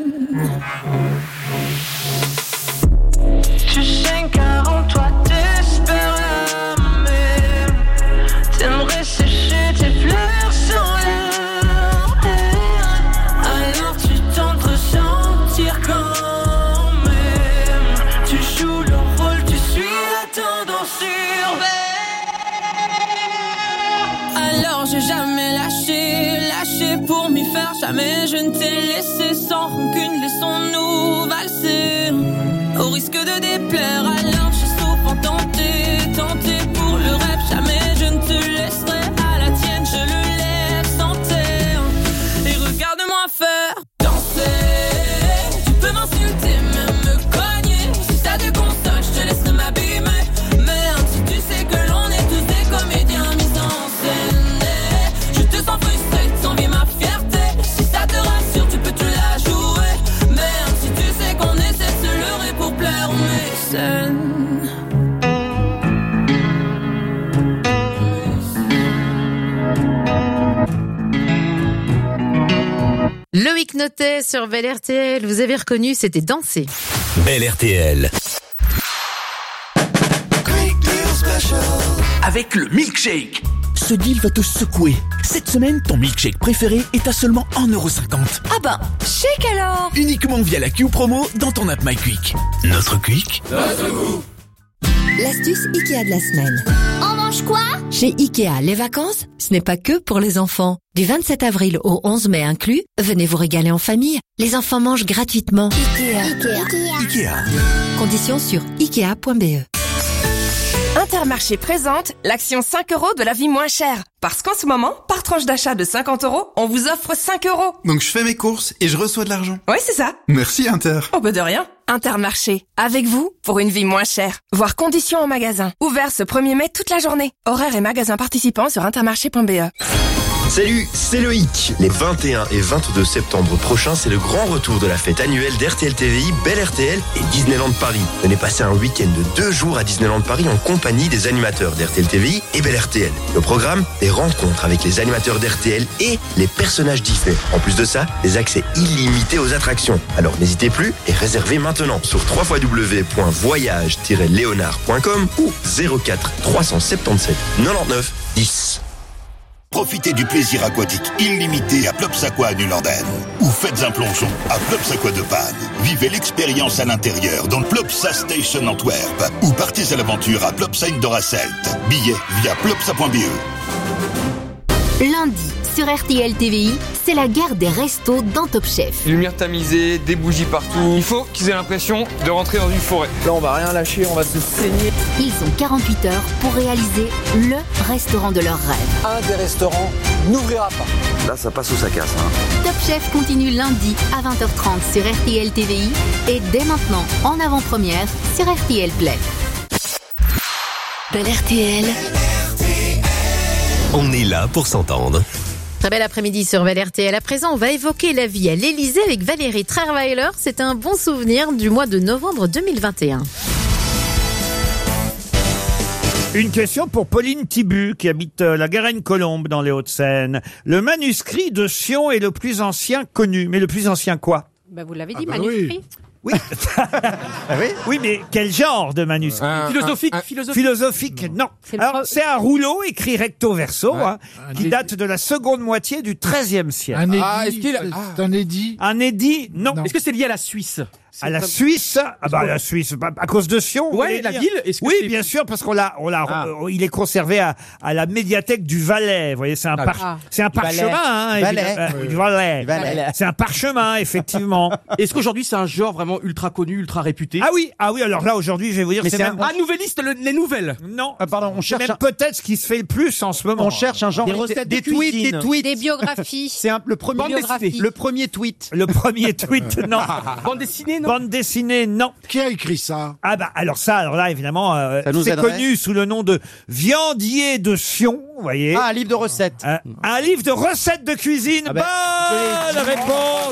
Tu sais car en toi t'espères la mer. T'aimerais sécher tes fleurs sans l'air. Alors tu tentes de ressentir quand même. Tu joues le rôle, tu suis la tendance urbaine. Alors j'ai jamais lâché, lâché pour m'y faire. Jamais je ne t'ai laissé sans rancune. Laissons-nous valser au risque de déplaire. Alors je souffre en tenter, tenter pour le rêve. Jamais je ne te laisserai à la tienne. Je le laisse en terre et regarde-moi faire danser. Tu peux m'insulter, même me cogner. Si ça te console, je te laisse m'abîmer. Merde, si tu sais que l'on est tous des comédiens mis en scène. Je te sens frustré, t'envies ma fierté. Si ça te rassure, tu peux tout la jouer. Merde, si tu sais qu'on essaie de se leurrer pour plaire aux mécènes. Loïc Notet sur Bel R T L. Vous avez reconnu, c'était Danser. Bel R T L. Avec le milkshake. Ce deal va te secouer. Cette semaine, ton milkshake préféré est à seulement un euro cinquante. Ah bah, chic alors. Uniquement via la Q promo dans ton app MyQuick. Notre Quick. Notre goût. L'astuce Ikea de la semaine. On mange quoi? Chez Ikea, les vacances, ce n'est pas que pour les enfants. Du vingt-sept avril au onze mai inclus, venez vous régaler en famille. Les enfants mangent gratuitement. Ikea. Ikea. Ikea. Conditions sur ikea point b e. Intermarché présente l'action cinq euros de la vie moins chère. Parce qu'en ce moment, par tranche d'achat de cinquante euros, on vous offre cinq euros. Donc je fais mes courses et je reçois de l'argent. Oui, c'est ça. Merci Inter. Oh bah de rien. Intermarché, avec vous, pour une vie moins chère. Voir conditions en magasin. Ouvert ce premier mai toute la journée. Horaires et magasins participants sur intermarché point b e. Salut, c'est Loïc. Les vingt et un et vingt-deux septembre prochains, c'est le grand retour de la fête annuelle d'R T L T V I, Bel R T L et Disneyland Paris. Venez passer un week-end de deux jours à Disneyland Paris en compagnie des animateurs d'R T L T V I et Bel R T L. Le programme, des rencontres avec les animateurs d'R T L et les personnages Disney. En plus de ça, des accès illimités aux attractions. Alors n'hésitez plus et réservez maintenant sur w w w point voyage tiret léonard point com ou zéro quatre trois cent soixante-dix-sept quatre-vingt-dix-neuf dix. Profitez du plaisir aquatique illimité à Plopsaquois à Nulandenne. Ou faites un plongeon à Plopsaquois de Panne. Vivez l'expérience à l'intérieur dans le Plopsa Station Antwerp. Ou partez à l'aventure à Plopsa Indoracelt. Billets via plopsa point b e. Lundi, sur R T L T V I, c'est la guerre des restos dans Top Chef. Lumière tamisée, des bougies partout. Il faut qu'ils aient l'impression de rentrer dans une forêt. Là, on va rien lâcher, on va se saigner. Ils ont quarante-huit heures pour réaliser le restaurant de leurs rêves. Un des restaurants n'ouvrira pas. Là, ça passe ou ça casse, hein. Top Chef continue lundi à vingt heures trente sur R T L T V I et dès maintenant en avant-première sur R T L Play. Bel R T L. On est là pour s'entendre. Très bel après-midi sur Bel R T L. À présent, on va évoquer la vie à l'Élysée avec Valérie Trierweiler. C'est un bon souvenir du mois de novembre deux mille vingt et un. Une question pour Pauline Thibu, qui habite euh, la Garenne-Colombe dans les Hauts-de-Seine. Le manuscrit de Sion est le plus ancien connu. Mais le plus ancien quoi? Bah, vous l'avez dit, Ah bah manuscrit. Oui. oui. Oui, mais quel genre de manuscrit? Un- Philosophique, un- un- philosophique. Philosophique, non. C'est le Alors, pro- c'est un rouleau écrit recto verso, Ouais. hein, Un qui édit. date de la seconde moitié du treizième siècle. Un édit, Ah, est-ce qu'il- c'est- un édit? Un édit, non. Est-ce que c'est lié à la Suisse? À la Suisse. Ah bah la Suisse, bah, à cause de Sion. vous Ouais, voulez la dire ville, est-ce que Oui, c'est- bien sûr, parce qu'on l'a, on l'a, Ah. euh, il est conservé à, à la médiathèque du Valais. Vous voyez, c'est un, Ah. par- Ah. c'est un Du Valais. parchemin, hein, Valais. évidemment. Oui. Du Valais. Du Valais. C'est un parchemin, effectivement. Est-ce qu'aujourd'hui c'est un genre vraiment ultra connu, ultra réputé? Ah oui, ah oui. Alors là, aujourd'hui, je vais vous dire, Mais c'est c'est même. un... Ah, nouvelliste, le- les nouvelles. Non. Ah, pardon, on C'est cherche même un- peut-être ce qui se fait le plus en ce moment. On cherche un genre Des litté- recettes des de tweets, cuisine. des tweets. Des biographies. C'est un- le premier Bande dessinée. le premier tweet. Le premier tweet, non. Bande dessinée, non? Bande dessinée, non. Qui a écrit ça? Ah bah alors ça, alors là évidemment, euh, Ça nous c'est aiderait. connu sous le nom de Viandier de Sion, vous voyez. Ah, un livre de recettes. Euh, un livre de recettes de cuisine. Ah ben, Bonne réponse.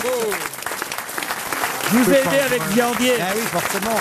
Je vous ai aidé avec Viandier. Ah oui, forcément.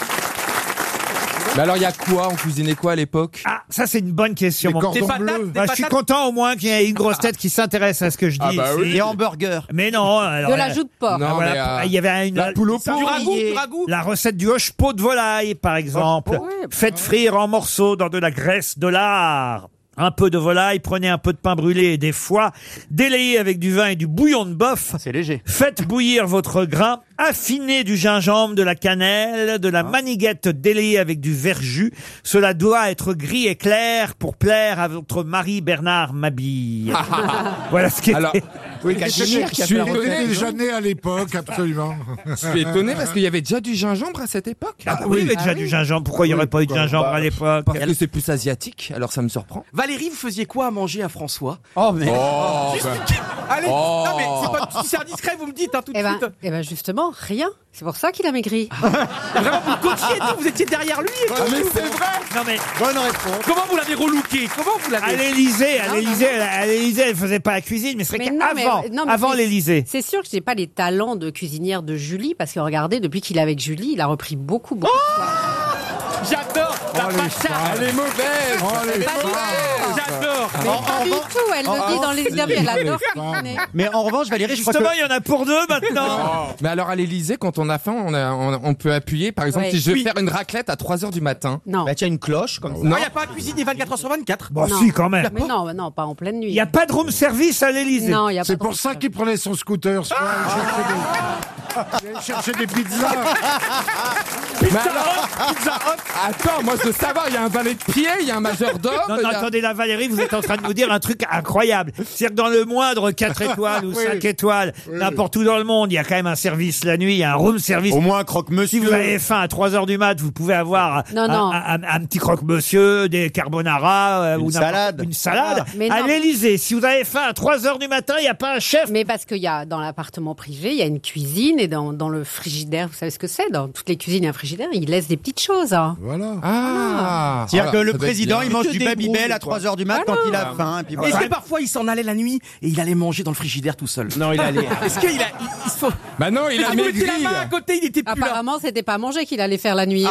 Mais alors, il y a quoi? On cuisinait quoi à l'époque? Ah, ça c'est une bonne question. Des mon- cordons Des patates, bleus. des Bah, je suis patates. content au moins qu'il y ait une grosse tête qui s'intéresse à ce que je dis Ah bah ici. oui. Des hamburgers. Mais non. Alors, De la euh, joue de porc. Non, ah, voilà, mais, euh, il y avait une la poule au Du pot. ragoût, du ragoût. La recette du hoche-pot de volaille, par exemple. Faites frire en morceaux dans de la graisse de lard. Un peu de volaille, prenez un peu de pain brûlé et des foies, délayez avec du vin et du bouillon de bœuf. C'est léger. Faites bouillir votre grain, affinez du gingembre, de la cannelle, de la maniguette délayée avec du verjus. Cela doit être gris et clair pour plaire à votre mari Bernard Mabille. Voilà ce qui est. Alors, Oui, Casimir qui a je suis fait la étonné. recette. Il déjà né à l'époque, absolument. Je suis étonné parce qu'il y avait déjà du gingembre à cette époque. Ah oui, il y avait déjà du gingembre. Pourquoi il n'y aurait pas eu de gingembre à l'époque? Parce que c'est plus asiatique, alors ça me surprend. Valérie, vous faisiez quoi à manger à François? Oh, mais. Oh, Juste- ben. Allez, Oh. non mais c'est pas si c'est indiscret, vous me dites hein, tout de Eh ben, suite. eh ben justement, rien. C'est pour ça qu'il a maigri. Vraiment, vous le coachiez et tout, vous étiez derrière lui. Et Ah, tout, mais tout. c'est vrai. Non mais Bonne réponse. Comment vous l'avez relooké? Comment vous à l'avez? l'Élysée, à Non, l'Élysée, à l'Élysée, elle faisait pas la cuisine, mais c'est vrai Mais non, mais- qu'avant, non, mais avant c'est- l'Élysée. C'est sûr que j'ai pas les talents de cuisinière de Julie parce que regardez, depuis qu'il est avec Julie, il a repris beaucoup, beaucoup. de poids. J'adore la Oh, les pacha. femmes. Elle est mauvaise. Oh, les Elle est femmes. mauvaise. J'adore. Mais pas du tout, elle le dit dans les interviews, elle adore cuisiner. Mais en revanche, Valérie, je crois Justement, que. il y en a pour deux maintenant. Mais alors à l'Élysée, quand on a faim, on, a- on, on peut appuyer. Par exemple, Ouais. si je vais Oui. faire une raclette à trois heures du matin. Non. Bah, tiens, une cloche comme ça. Non, il n'y a pas à cuisiner vingt-quatre heures sur vingt-quatre. Bon, Non. si, quand même. Mais non, non, pas en pleine nuit. Il n'y a pas de room service à l'Élysée. Non, il y a pas C'est de- pour ça qu'il prenait son scooter. ce soir, il cherchait des- il allait chercher des pizzas. Mais alors, attends, moi je veux savoir, il y a un valet de pied, il y a un majordome. Non, il non, y a- attendez, la Valérie, vous êtes en train de nous dire un truc incroyable. C'est-à-dire que dans le moindre quatre étoiles ou Oui. cinq étoiles, n'importe où dans le monde, il y a quand même un service la nuit, il y a un room service. Au moins un Si croque-monsieur. vous avez faim à trois heures du mat, vous pouvez avoir Non, un, non. un- un- un petit croque-monsieur, des carbonara, euh, Une ou n'importe- salade. Une salade. Mais à non. l'Élysée, si vous avez faim à trois heures du matin, il n'y a pas un chef. Mais parce qu'il y a dans l'appartement privé, il y a une cuisine et dans, dans le frigidaire, vous savez ce que c'est? Dans toutes les cuisines, il y a un frigidaire, il laisse des petites choses. Hein. Voilà. Ah. C'est-à-dire que Ah, le ça doit être président, bien. il mange te du débrouilles, Babybel à quoi. trois heures du mat quand il a faim. Et puis Est-ce voilà. que parfois il s'en allait la nuit et il allait manger dans le frigidaire tout seul? Non, il allait. Est-ce qu'il a. Il, il se faut. Bah non, il a Ah, vous mettez maigri. la main à côté, il était plus là. Apparemment, c'était pas à manger qu'il allait faire la nuit.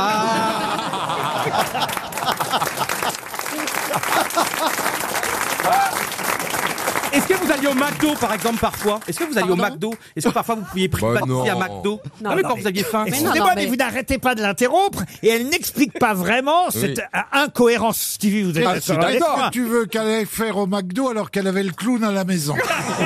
Est-ce que vous alliez au McDo par exemple parfois? Est-ce que vous alliez au Pardon McDo? Est-ce que parfois vous pouviez Bah privatiser non. à McDo? Non, Ah mais non, quand mais- vous aviez faim. Mais non, Excusez-moi, non, mais mais- vous n'arrêtez pas de l'interrompre et elle n'explique pas vraiment cette euh, incohérence. Stevie, vous êtes Ah, je suis d'accord avec d'accord. moi. Tu veux qu'elle aille faire au McDo alors qu'elle avait le clown à la maison.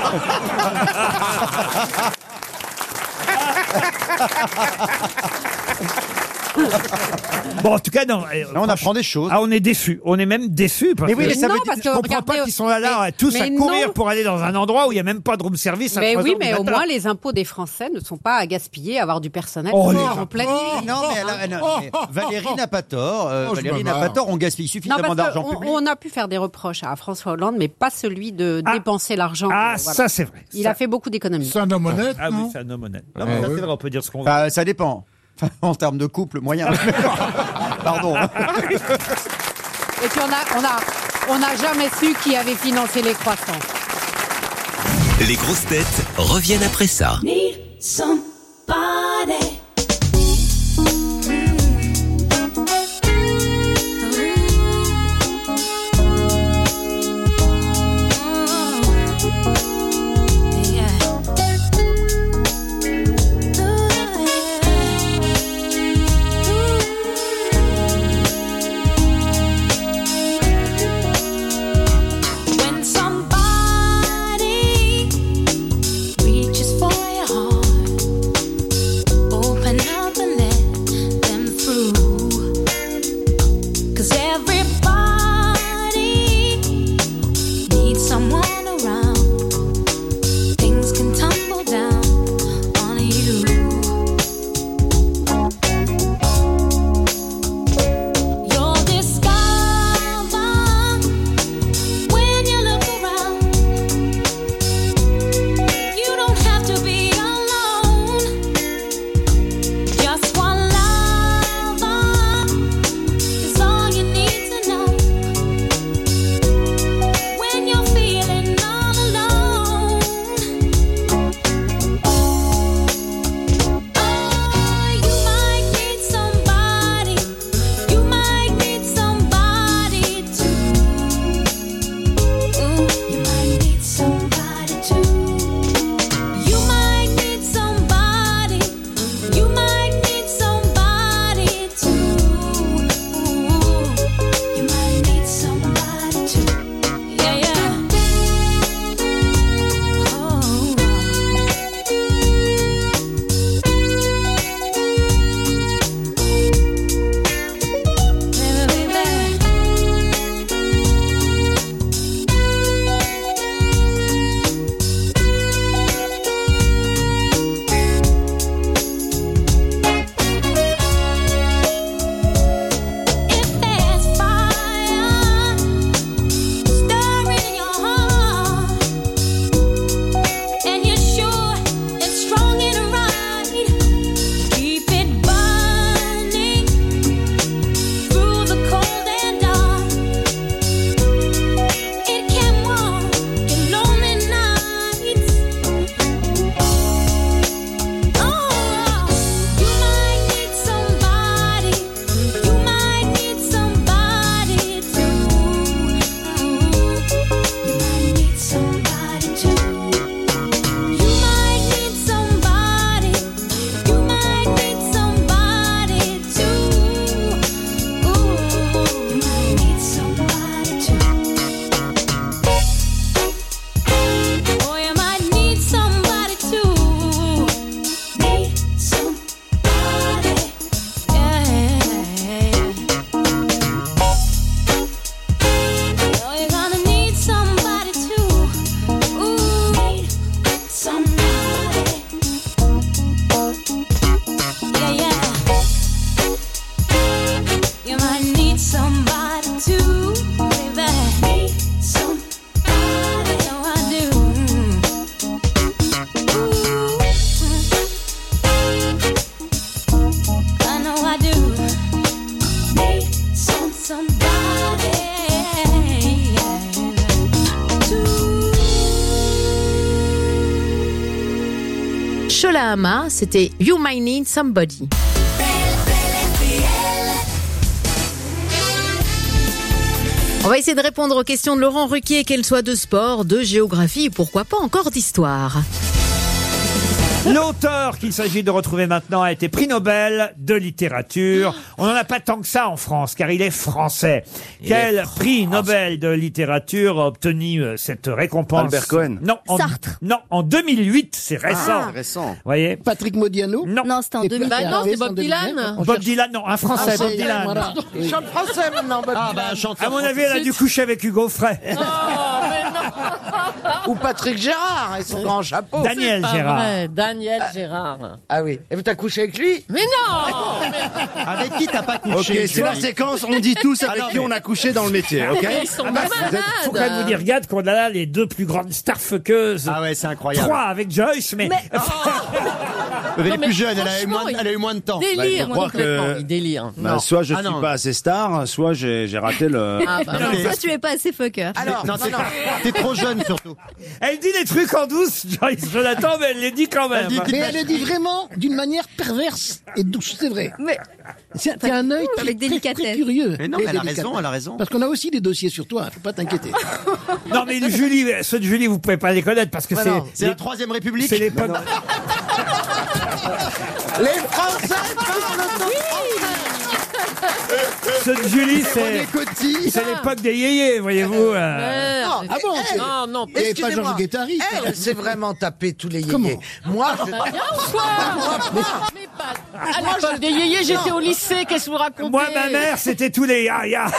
Bon, en tout cas, non. euh, Là, on apprend des choses. Ah, on est déçus. On est même déçus. Parce Mais oui, que mais ça non, veut dire- parce que je comprends regardez, pas qu'ils sont là, là mais- tous à mais courir non. pour aller dans un endroit où il n'y a même pas de room service à Mais trois oui, heures du mais au matin. moins les impôts des Français ne sont pas à gaspiller, à avoir du personnel Oh, en les pleine Oh, nuit. non, mais, elle a- elle a- mais Valérie n'a pas tort. euh, Oh, je Valérie me n'a pas marre. tort. On gaspille Non, suffisamment parce d'argent qu'on public. on a pu faire des reproches à François Hollande, mais pas celui de Ah. dépenser l'argent. Ah, euh, voilà. ça, c'est vrai. Il Ça- a fait beaucoup d'économies. C'est un homme honnête, Ah oui, non? c'est un homme honnête. Ah, Non, mais ça, ouais. c'est vrai, on peut dire ce qu'on veut. Enfin, ça dépend. Enfin, en termes de couple moyen. Pardon. Et puis on a, on a, on n'a jamais su qui avait financé les croissants. Les grosses têtes reviennent après ça. Need somebody. When somebody reaches for your heart Bahama. C'était You Might Need Somebody. On va essayer de répondre aux questions de Laurent Ruquier, qu'elles soient de sport, de géographie ou pourquoi pas encore d'histoire. L'auteur qu'il s'agit de retrouver maintenant a été prix Nobel de littérature. On n'en a pas tant que ça en France, car il est français. Il Quel est prix Nobel de littérature a obtenu euh, cette récompense? Albert Cohen. Non, en, Sartre. non, en deux mille huit, c'est récent. Ah. Récent. Voyez? Patrick Modiano. Non. Non, c'était en deux mille. Bah non, c'est Bob Dylan. Bob Dylan, non, un français, Ah, Bob c'est- Dylan. voilà. Il chante français maintenant, Bob Ah, Dylan. bah, un chanteur. À mon avis, elle a dû coucher avec Hugo Frey. Ou Patrick Gérard et son grand chapeau. Daniel Gérard. Ouais, Daniel Gérard. Ah oui. Et vous t'as couché avec lui? Mais non. Avec qui t'as pas Ok, couché c'est la séquence, on dit tous avec qui on a couché dans le métier, ok? Ils sont Ah bah, malades. faut quand même vous dire, regarde qu'on a là les deux plus grandes starfuckeuses. Ah ouais, c'est incroyable. Trois avec Joyce, mais... Elle est Non, mais plus jeune, elle a, eu franchement, moins, elle a eu moins de temps. Délire, Bah, je crois complètement. que- Il délire. Bah, Non. soit je Ah, suis non. pas assez star, soit j'ai j'ai raté le... Ah, bah, non. Toi, tu es pas assez fucker. Alors, Non, non, t'es, non. t'es trop jeune surtout. Elle dit les trucs en douce, Joyce, je l'attends, mais elle les dit quand même. Mais elle le dit vraiment d'une manière perverse et douce, c'est vrai. Mais C'est- T'as un œil très, avec très, délicatesse. très curieux. Mais non, Et elle a délicat. raison, elle a raison. Parce qu'on a aussi des dossiers sur toi, faut pas t'inquiéter. Non, mais le Julie, ceux de Julie, vous pouvez pas les connaître parce que c'est... non. C'est la Troisième République. C'est l'époque... Les Français parlent Ceux de Julie, c'est... René Coty. C'est l'époque des yéyés, voyez-vous. euh. merde. Ah bon, c'est- Non, non. Il y avait pas Excusez-moi. Georges Guettari. Elle, elle s'est vraiment tapé tous les Comment yéyés. Moi, je... Bien ou quoi? Mais pas. À l'époque des yéyés, j'étais au lycée. Qu'est-ce que vous racontez? Moi, ma mère, c'était tous les ya ya.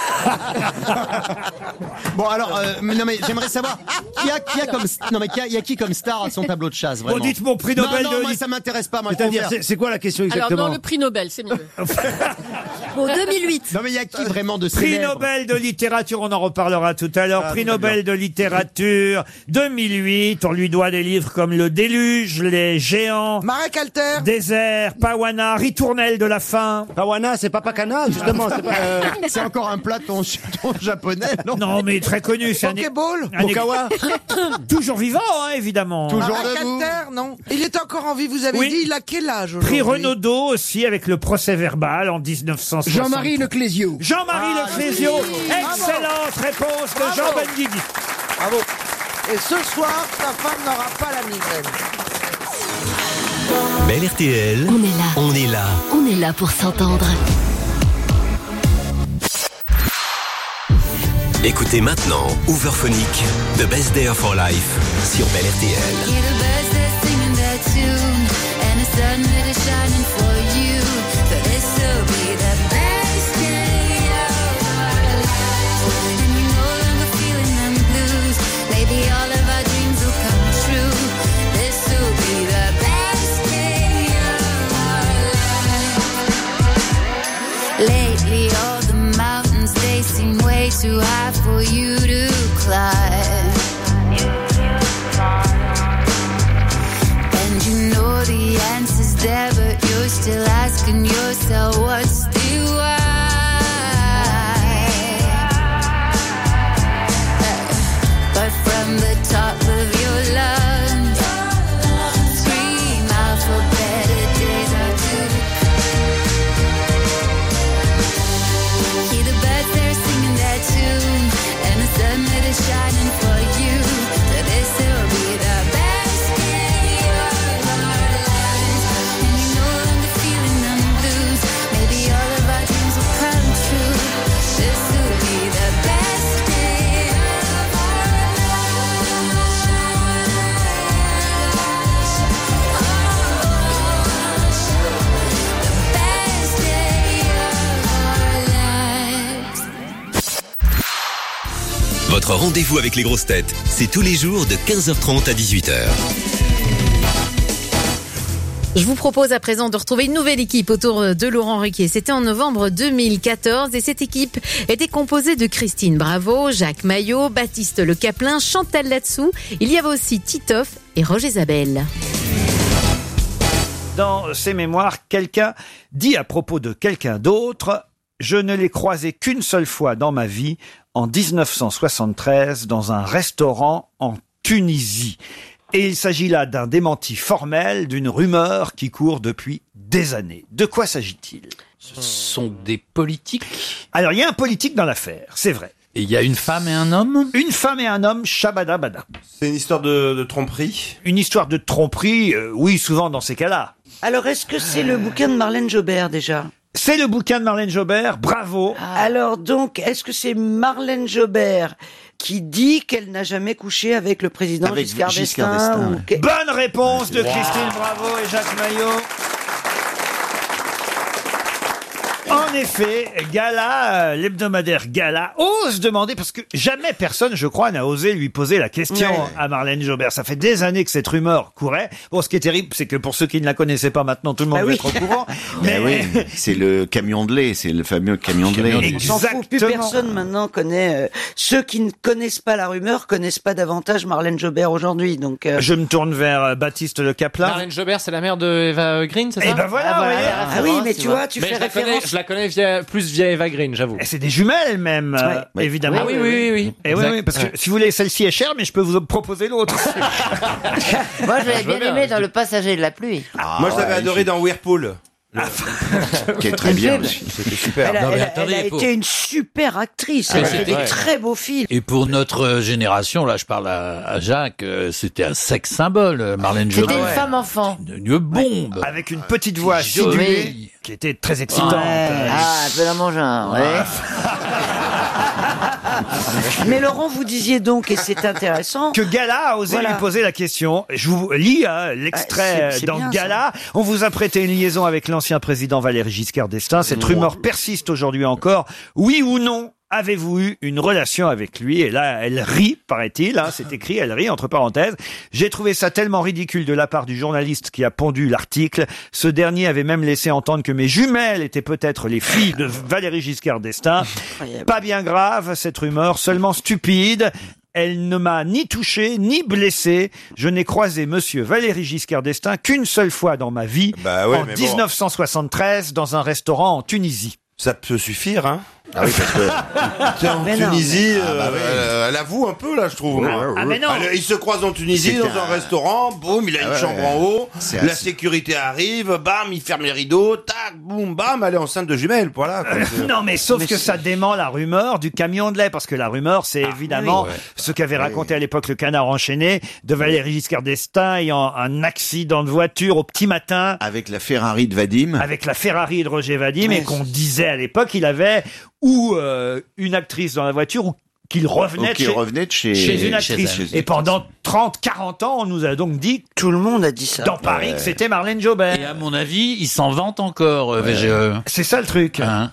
Bon alors, euh, mais non mais j'aimerais savoir qui a qui a comme non mais qui a, il y a qui comme star à son tableau de chasse vraiment. Bon, dites mon prix Nobel non, non, de moi lit- ça m'intéresse pas. Moi, C'est-à-dire, je c'est préfère- c'est quoi la question Alors, exactement? dans le prix Nobel, c'est mieux. Bon, deux mille huit. Non mais il y a qui vraiment de Prix célèbre? Nobel de littérature, on en reparlera tout à l'heure. Ah, Prix très Nobel de littérature deux mille huit. On lui doit des livres comme Le Déluge, Les Géants, Marek Alter. Désert, Pawana, Ritournelle de la faim. Pawana, c'est pas Pakana, justement. C'est pas, euh, C'est encore un plat ton, ton japonais, non? Non, mais très connu. C'est un, Pokéball. un- Okawa. toujours vivant, hein, évidemment. Toujours Marek debout. Alter, non. Il est encore en vie, vous avez Oui. dit, il a quel âge aujourd'hui? Prix Renaudot aussi avec le procès verbal en dix-neuf cent soixante. Jean-Marie Leclésio. Jean-Marie Ah, Leclésio. oui. Excellente réponse de Bravo. Jean Benguigui. Bravo. Et ce soir, ta femme n'aura pas la migraine. Belle R T L, On est là. on est là. On est là pour s'entendre. Écoutez maintenant Overphonic, The Best Day of Our Life sur Belle R T L. Lately, all the mountains, they seem way too high for you to climb. And you know the answer's there, but you're still asking yourself what's the why. But from the top of your lungs, scream out for better days are to hear the birds, they're singing their tune, and the sun that is shining for you. So this will be the best day of our lives. And you're no longer feeling them blues. Maybe all of our dreams will come true. This will be the best day of our Votre rendez-vous avec les grosses têtes, c'est tous les jours de quinze heures trente à dix-huit heures. Je vous propose à présent de retrouver une nouvelle équipe autour de Laurent Ruquier. C'était en novembre deux mille quatorze et cette équipe était composée de Christine Bravo, Jacques Maillot, Baptiste Le Caplin, Chantal Latsou. Il y avait aussi Titoff et Roger Zabel. Dans ses mémoires, quelqu'un dit à propos de quelqu'un d'autre « Je ne l'ai croisé qu'une seule fois dans ma vie, en dix-neuf cent soixante-treize, dans un restaurant en Tunisie. » Et il s'agit là d'un démenti formel d'une rumeur qui court depuis des années. De quoi s'agit-il? Ce sont des politiques. Alors, il y a un politique dans l'affaire, c'est vrai. Et il y a une femme et un homme? Une femme et un homme, shabada-bada. C'est une histoire de, de tromperie? Une histoire de tromperie, euh, oui, souvent dans ces cas-là. Alors, est-ce que c'est le bouquin de Marlène Jobert, déjà? C'est le bouquin de Marlène Jobert, bravo. Alors, donc, est-ce que c'est Marlène Jobert qui dit qu'elle n'a jamais couché avec le président Avec Giscard, Giscard d'Estaing d'Estaing, ou ouais. que- Bonne réponse de Wow. Christine Bravo et Jacques Maillot. En effet, Gala, euh, l'hebdomadaire Gala, ose demander, parce que jamais personne, je crois, n'a osé lui poser la question Ouais. à Marlène Jobert. Ça fait des années que cette rumeur courait. Bon, ce qui est terrible, c'est que pour ceux qui ne la connaissaient pas maintenant, tout le monde Bah va oui. être au courant. Mais oui, c'est le camion de lait, c'est le fameux camion de lait. On s'en fout, plus Exactement. personne maintenant connaît. euh, ceux qui ne connaissent pas la rumeur connaissent pas davantage Marlène Jobert aujourd'hui. Donc, euh, Je me tourne vers euh, Baptiste Le Caplin. Marlène Jobert, c'est la mère de Eva Green, c'est ça? Eh ben voilà, ah, vous voilà, voyez. la référence, ah oui, mais tu vois, tu Mais fais je la connais, référence. je la connais via, plus via Eva Green, j'avoue. Et c'est des jumelles même, euh, Ouais. évidemment. Ah oui, oui, oui, oui. Et oui, Exact. oui, parce que Ouais. si vous voulez, celle-ci est chère, mais je peux vous proposer l'autre. Moi, je l'avais Je veux bien bien, aimé je dans dis- Le Passager de la pluie. Moi, je l'avais adoré dans Whirlpool. Qui est très bien aussi. C'était super. Elle a, Non, mais elle a- attendez, elle a pour- été une super actrice. Elle Ah, a fait c'était- des ouais. très beaux films. Et pour notre génération, là, je parle à, à Jacques, euh, c'était un sexe symbole, euh, Marlène C'était Jobert. une femme enfant. Une, une bombe. Avec une petite voix Jolie. sidulée, qui était très excitante. Ah, un peu dans mon genre, ouais. Mais Laurent, vous disiez donc, et c'est intéressant, Que Gala a osé Voilà. lui poser la question. Je vous lis hein, l'extrait Ah, c'est- c'est dans bien, Gala. On vous a prêté une liaison avec l'ancien président Valéry Giscard d'Estaing. Cette rumeur persiste aujourd'hui encore. Oui ou non, avez-vous eu une relation avec lui? Et là, elle rit, paraît-il. Hein, c'est écrit, elle rit, entre parenthèses. J'ai trouvé ça tellement ridicule de la part du journaliste qui a pondu l'article. Ce dernier avait même laissé entendre que mes jumelles étaient peut-être les filles de Valéry Giscard d'Estaing. Incroyable. Pas bien grave, cette rumeur, seulement stupide. Elle ne m'a ni touché, ni blessé. Je n'ai croisé monsieur Valéry Giscard d'Estaing qu'une seule fois dans ma vie, Bah ouais, en mais bon. dix-neuf cent soixante-treize, dans un restaurant en Tunisie. Ça peut suffire, hein. Ah oui, parce que Tiens, en Mais non, Tunisie, Ah bah euh, ouais. elle, elle avoue un peu, là, je trouve. Ah, mais non. Elle- il se croise en Tunisie, C'était dans un un- restaurant, boum, il a Ah une ouais, chambre ouais. en haut, C'est la assez- sécurité arrive, bam, il ferme les rideaux, tac, boum, bam, elle est enceinte de jumelles, voilà. quoi. C'est- Non, mais sauf Mais que c'est- ça dément la rumeur du camion de lait, parce que la rumeur, c'est évidemment oui. ce qu'avait raconté à l'époque le Canard enchaîné de Valéry Giscard d'Estaing ayant un accident de voiture au petit matin avec la Ferrari de Vadim. avec la Ferrari de Roger Vadim, et Ouais. qu'on disait à l'époque qu'il avait ou euh, une actrice dans la voiture ou qu'il revenait, Ou qui de chez, revenait de chez, chez une chez actrice. elle. Et pendant trente, quarante ans, on nous a donc dit tout le monde a dit ça. dans Paris que c'était Marlène Jobert. Et à mon avis, il s'en vante encore, euh, V G E. C'est ça le truc. Hein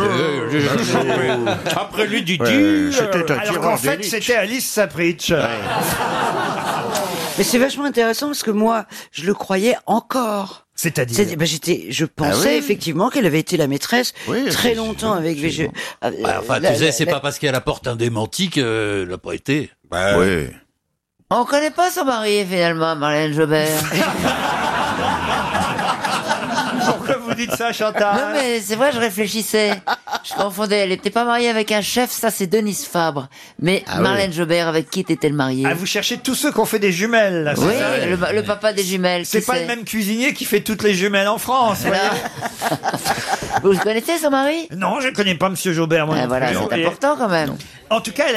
Après lui, du Ouais, c'était un Alors tireur qu'en fait, d'élite. c'était Alice Sapritch. Mais c'est vachement intéressant parce que moi, je le croyais encore. C'est-à-dire C'est- ben, j'étais, je pensais Ah oui. effectivement qu'elle avait été la maîtresse Oui, très c'est- longtemps avec V G. Euh, Bah, Enfin, la- tu sais, la- c'est la- pas parce qu'elle apporte un démenti qu'elle l'a pas été. Bah, Oui. On connaît pas son mari, finalement, Marlène Jobert. Pourquoi vous dites ça, Chantal? Non, mais c'est vrai, je réfléchissais. Je confondais. Elle était pas mariée avec un chef, ça c'est Denise Fabre. Mais Ah Marlène Jobert, avec qui était-elle mariée? Ah, vous cherchez tous ceux qui ont fait des jumelles, là, c'est Oui, ça le, le papa des jumelles. C'est qui pas le même cuisinier qui fait toutes les jumelles en France. vous voyez. Vous connaissez son mari? Non, je connais pas Monsieur Jobert, moi. Ah, non voilà, plus. c'est Et- important quand même. En tout cas, elle